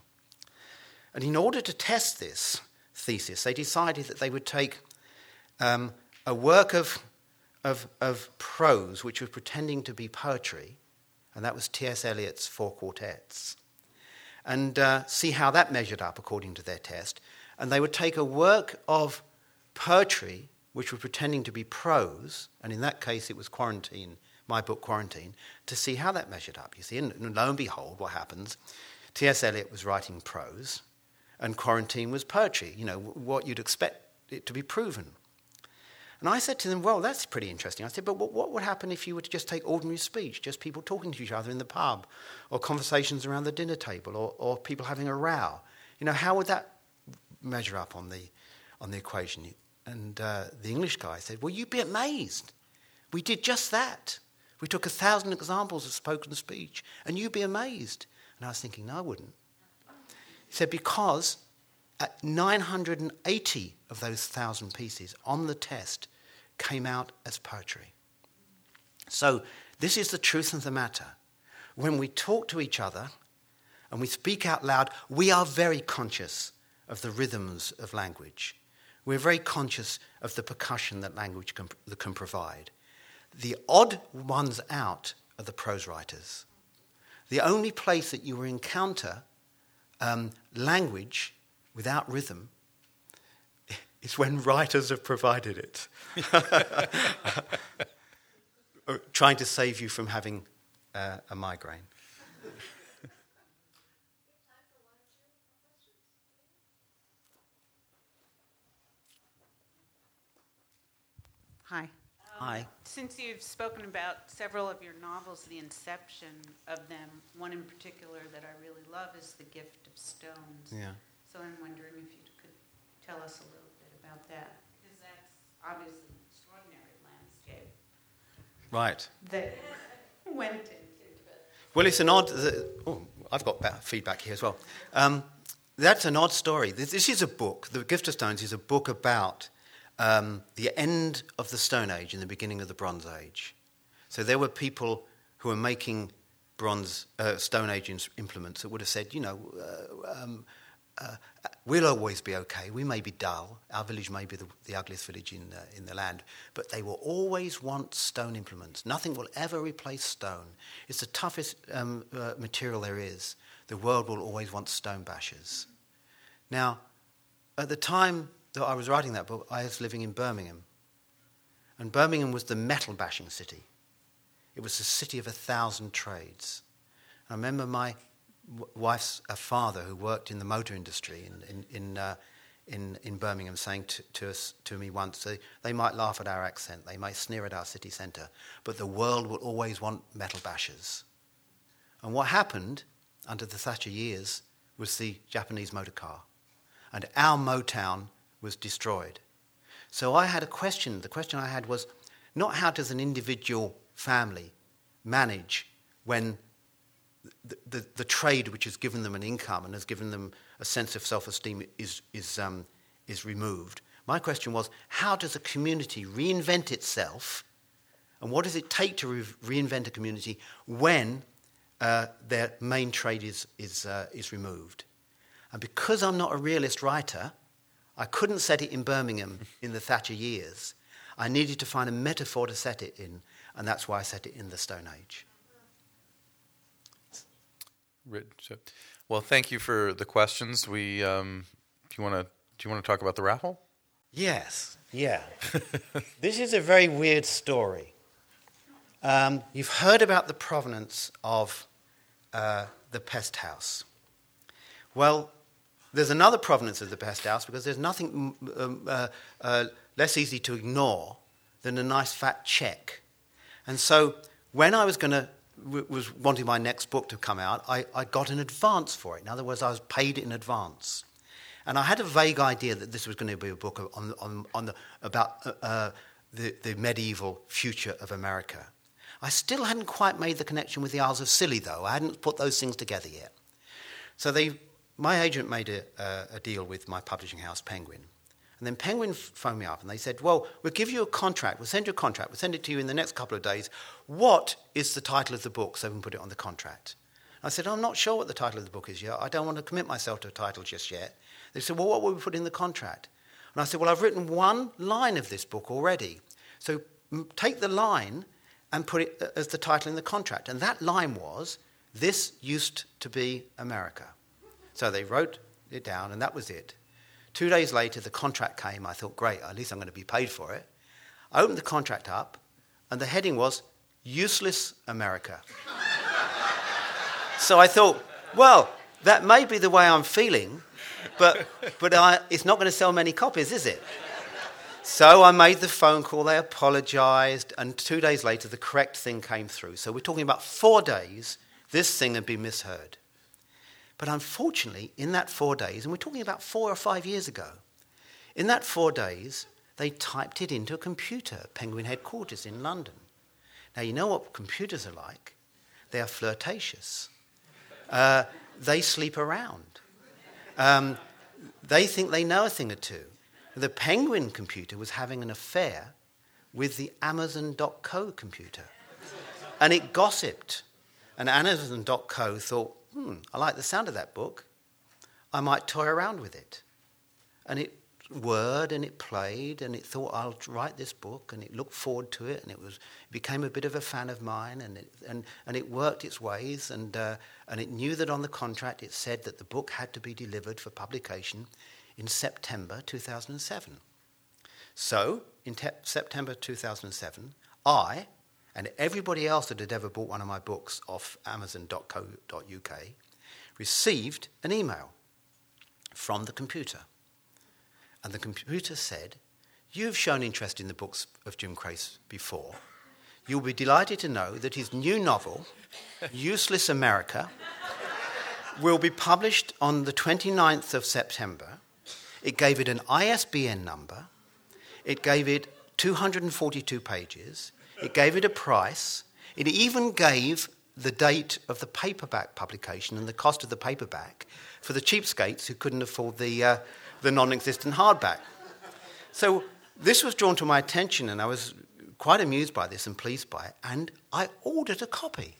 And in order to test this thesis, they decided that they would take Um, a work of, of, of prose which was pretending to be poetry, and that was T S Eliot's Four Quartets, and uh, see how that measured up according to their test. And they would take a work of poetry which was pretending to be prose, and in that case it was Quarantine, my book Quarantine, to see how that measured up. You see, and lo and behold, what happens? T S Eliot was writing prose, and Quarantine was poetry, you know, what you'd expect it to be proven. And I said to them, well, that's pretty interesting. I said, but what, what would happen if you were to just take ordinary speech, just people talking to each other in the pub, or conversations around the dinner table, or, or people having a row? You know, how would that measure up on the on the equation? And uh, the English guy said, well, you'd be amazed. We did just that. We took a thousand examples of spoken speech, and you'd be amazed. And I was thinking, no, I wouldn't. He said, because at nine hundred eighty of those thousand pieces on the test came out as poetry. So this is the truth of the matter. When we talk to each other and we speak out loud, we are very conscious of the rhythms of language. We're very conscious of the percussion that language can, that can provide. The odd ones out are the prose writers. The only place that you will encounter um, language without rhythm is when writers have provided it. Trying to save you from having uh, a migraine. Hi. Hi. Since you've spoken about several of your novels, the inception of them, one in particular that I really love is The Gift of Stones. Yeah. So I'm wondering if you could tell us a little bit about that, because that's obviously an extraordinary landscape Right. that went into it. Well, it's an odd... The, oh, I've got feedback here as well. Um, that's an odd story. This, this is a book. The Gift of Stones is a book about um, the end of the Stone Age and the beginning of the Bronze Age. So there were people who were making bronze uh, Stone Age in- implements that would have said, you know, uh, um, uh, we'll always be okay. We may be dull. Our village may be the, the ugliest village in uh, in the land, but they will always want stone implements. Nothing will ever replace stone. It's the toughest um, uh, material there is. The world will always want stone bashers. Now, at the time that I was writing that book, I was living in Birmingham. And Birmingham was the metal bashing city. It was the city of a thousand trades. I remember my w- wife's uh, father, who worked in the motor industry in in in, uh, in, in Birmingham, saying to, to us to me once, they, they might laugh at our accent, they might sneer at our city centre, but the world will always want metal bashers. And what happened under the Thatcher years was the Japanese motor car. And our Motown was destroyed. So I had a question. The question I had was not how does an individual family manage when the, the, the trade which has given them an income and has given them a sense of self-esteem is, is, um, is removed. My question was, how does a community reinvent itself, and what does it take to re- reinvent a community when uh, their main trade is, is, uh, is removed? And because I'm not a realist writer, I couldn't set it in Birmingham in the Thatcher years. I needed to find a metaphor to set it in, and that's why I set it in the Stone Age. Well, thank you for the questions. We, um, do you want to do you want to talk about the raffle? Yes, yeah. This is a very weird story. Um, you've heard about the provenance of uh, the Pest House. Well, there's another provenance of the Pest House because there's nothing um, uh, uh, less easy to ignore than a nice fat cheque. And so when I was going to was wanting my next book to come out, I, I got an advance for it. In other words, I was paid in advance. And I had a vague idea that this was going to be a book on, on, on the, about uh, the, the medieval future of America. I still hadn't quite made the connection with the Isles of Scilly, though. I hadn't put those things together yet. So they, my agent made a, uh, a deal with my publishing house, Penguin. And then Penguin phoned me up and they said, well, we'll give you a contract. We'll send you a contract. We'll send it to you in the next couple of days. What is the title of the book so we can put it on the contract? I said, I'm not sure what the title of the book is yet. I don't want to commit myself to a title just yet. They said, well, what will we put in the contract? And I said, well, I've written one line of this book already. So take the line and put it as the title in the contract. And that line was, this used to be America. So they wrote it down and that was it. Two days later, the contract came. I thought, great, at least I'm going to be paid for it. I opened the contract up, and the heading was, Useless America. So I thought, well, that may be the way I'm feeling, but, but I, it's not going to sell many copies, is it? So I made the phone call, they apologised, and two days later, the correct thing came through. So we're talking about four days, this thing had been misheard. But unfortunately, in that four days, and we're talking about four or five years ago, in that four days, they typed it into a computer at Penguin headquarters in London. Now, you know what computers are like. They are flirtatious. Uh, they sleep around. Um, they think they know a thing or two. The Penguin computer was having an affair with the Amazon dot co computer. And it gossiped. And Amazon dot co thought, hmm, I like the sound of that book. I might toy around with it. And it whirred and it played and it thought, I'll write this book, and it looked forward to it, and it was it became a bit of a fan of mine, and it, and, and it worked its ways, and, uh, and it knew that on the contract it said that the book had to be delivered for publication in September two thousand seven. So, in te- September two thousand seven, I and everybody else that had ever bought one of my books off Amazon dot co dot U K received an email from the computer. And the computer said, you've shown interest in the books of Jim Crace before. You'll be delighted to know that his new novel, Useless America, will be published on the twenty-ninth of September. It gave it an I S B N number. It gave it two hundred forty-two pages. It gave it a price. It even gave the date of the paperback publication and the cost of the paperback for the cheapskates who couldn't afford the, uh, the non-existent hardback. So this was drawn to my attention, and I was quite amused by this and pleased by it, and I ordered a copy.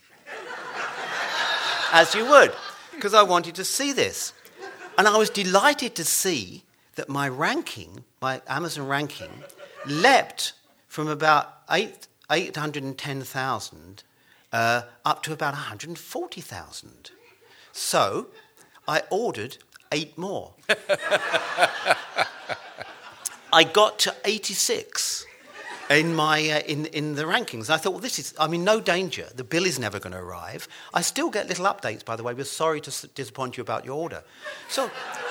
As you would, because I wanted to see this. And I was delighted to see that my ranking, my Amazon ranking, leapt from about eight eight hundred ten thousand uh, up to about one hundred forty thousand. So I ordered eight more. I got to eighty-six in my uh, in in the rankings. I thought, well, this is, I mean, no danger. The bill is never going to arrive. I still get little updates, by the way. We're sorry to s- disappoint you about your order. So,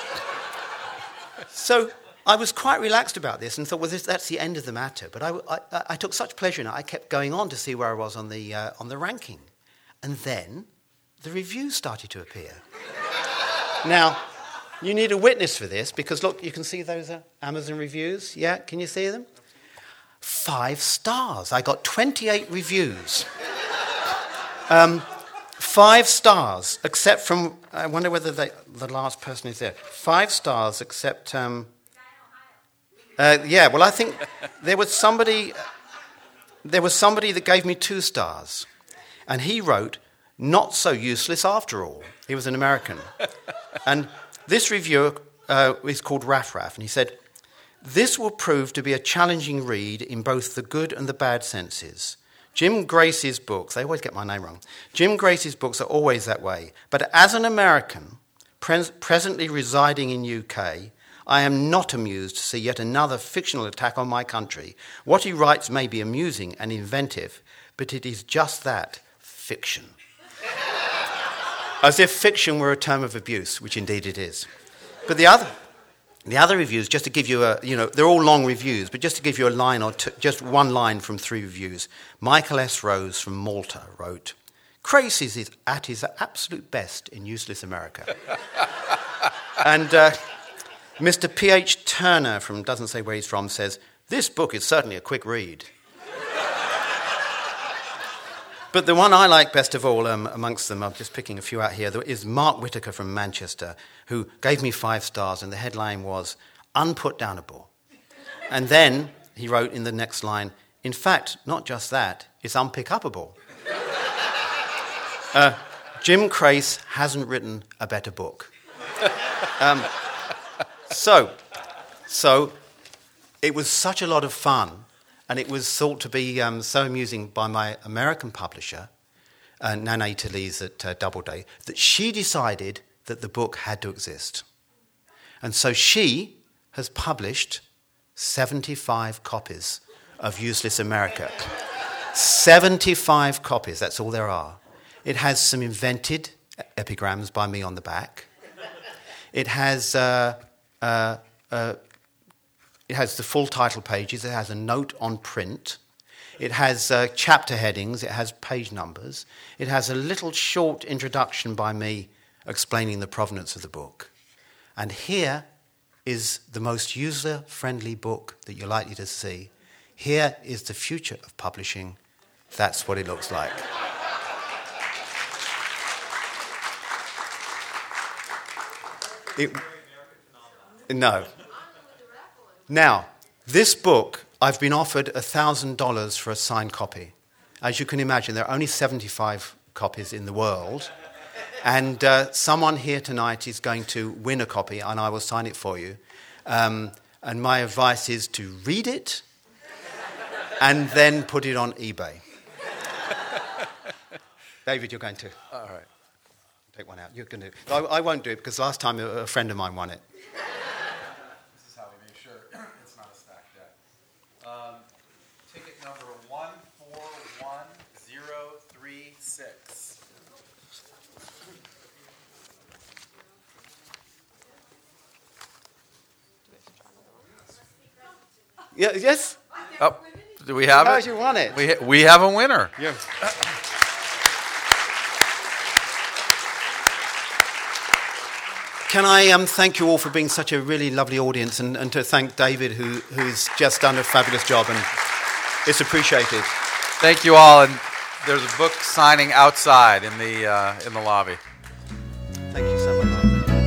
so I was quite relaxed about this and thought, well, this, that's the end of the matter. But I, I, I took such pleasure in it. I kept going on to see where I was on the uh, on the ranking, and then the reviews started to appear. Now, you need a witness for this, because look, you can see those are Amazon reviews. Yeah, can you see them? Five stars. I got twenty-eight reviews. Um, five stars, except from, I wonder whether they, the last person is there. Five stars, except, um, uh, yeah, well, I think there was somebody, there was somebody that gave me two stars. And he wrote, "Not so useless after all." He was an American. And this reviewer uh, is called Raff Raff, and he said, "This will prove to be a challenging read in both the good and the bad senses. Jim Grace's books," they always get my name wrong, "Jim Grace's books are always that way. But as an American, pres- presently residing in U K, I am not amused to see yet another fictional attack on my country. What he writes may be amusing and inventive, but it is just that, fiction." As if fiction were a term of abuse, which indeed it is. But the other, the other reviews, just to give you a, you know, they're all long reviews, but just to give you a line or two, just one line from three reviews. Michael S. Rose from Malta wrote, "Crace is at his absolute best in useless America." And uh, Mister P H Turner from doesn't say where he's from says, "This book is certainly a quick read." But the one I like best of all um, amongst them, I'm just picking a few out here, is Mark Whitaker from Manchester, who gave me five stars, and the headline was, "Unputdownable." And then he wrote in the next line, "In fact, not just that, it's unpick-upable." uh, Jim Crace hasn't written a better book. Um, so, so, it was such a lot of fun. And it was thought to be um, so amusing by my American publisher, uh, Nana Talese at uh, Doubleday, that she decided that the book had to exist. And so she has published seventy-five copies of Useless America. seventy-five copies, that's all there are. It has some invented epigrams by me on the back. It has... Uh, uh, uh, It has the full title pages, it has a note on print, it has uh, chapter headings, it has page numbers, it has a little short introduction by me explaining the provenance of the book. And here is the most user-friendly book that you're likely to see. Here is the future of publishing. That's what it looks like. It, no. Now, this book, I've been offered one thousand dollars for a signed copy. As you can imagine, there are only seventy-five copies in the world. And uh, someone here tonight is going to win a copy, and I will sign it for you. Um, and my advice is to read it and then put it on eBay. David, you're going to. All right. Take one out. You're going to. I, I won't do it because last time a, a friend of mine won it. one four one zero three six. Yeah, yes? Oh, do we have How it? you won it? We, ha- we have a winner. Yeah. Can I um, thank you all for being such a really lovely audience, and, and to thank David, who, who's just done a fabulous job, and it's appreciated. Thank you all, and there's a book signing outside in the uh, in the lobby. Thank you so much.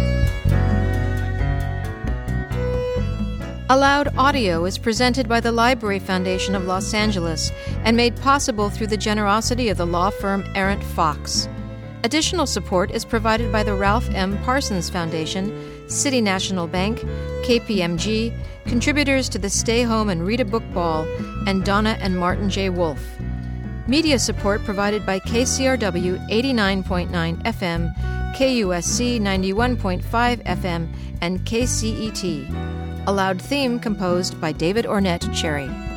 Allowed Audio is presented by the Library Foundation of Los Angeles and made possible through the generosity of the law firm Errant Fox. Additional support is provided by the Ralph M. Parsons Foundation, City National Bank, K P M G, contributors to the Stay Home and Read a Book Ball, and Donna and Martin J. Wolfe. Media support provided by K C R W eighty-nine point nine F M, K U S C ninety-one point five F M, and K C E T. Allowed theme composed by David Ornette Cherry.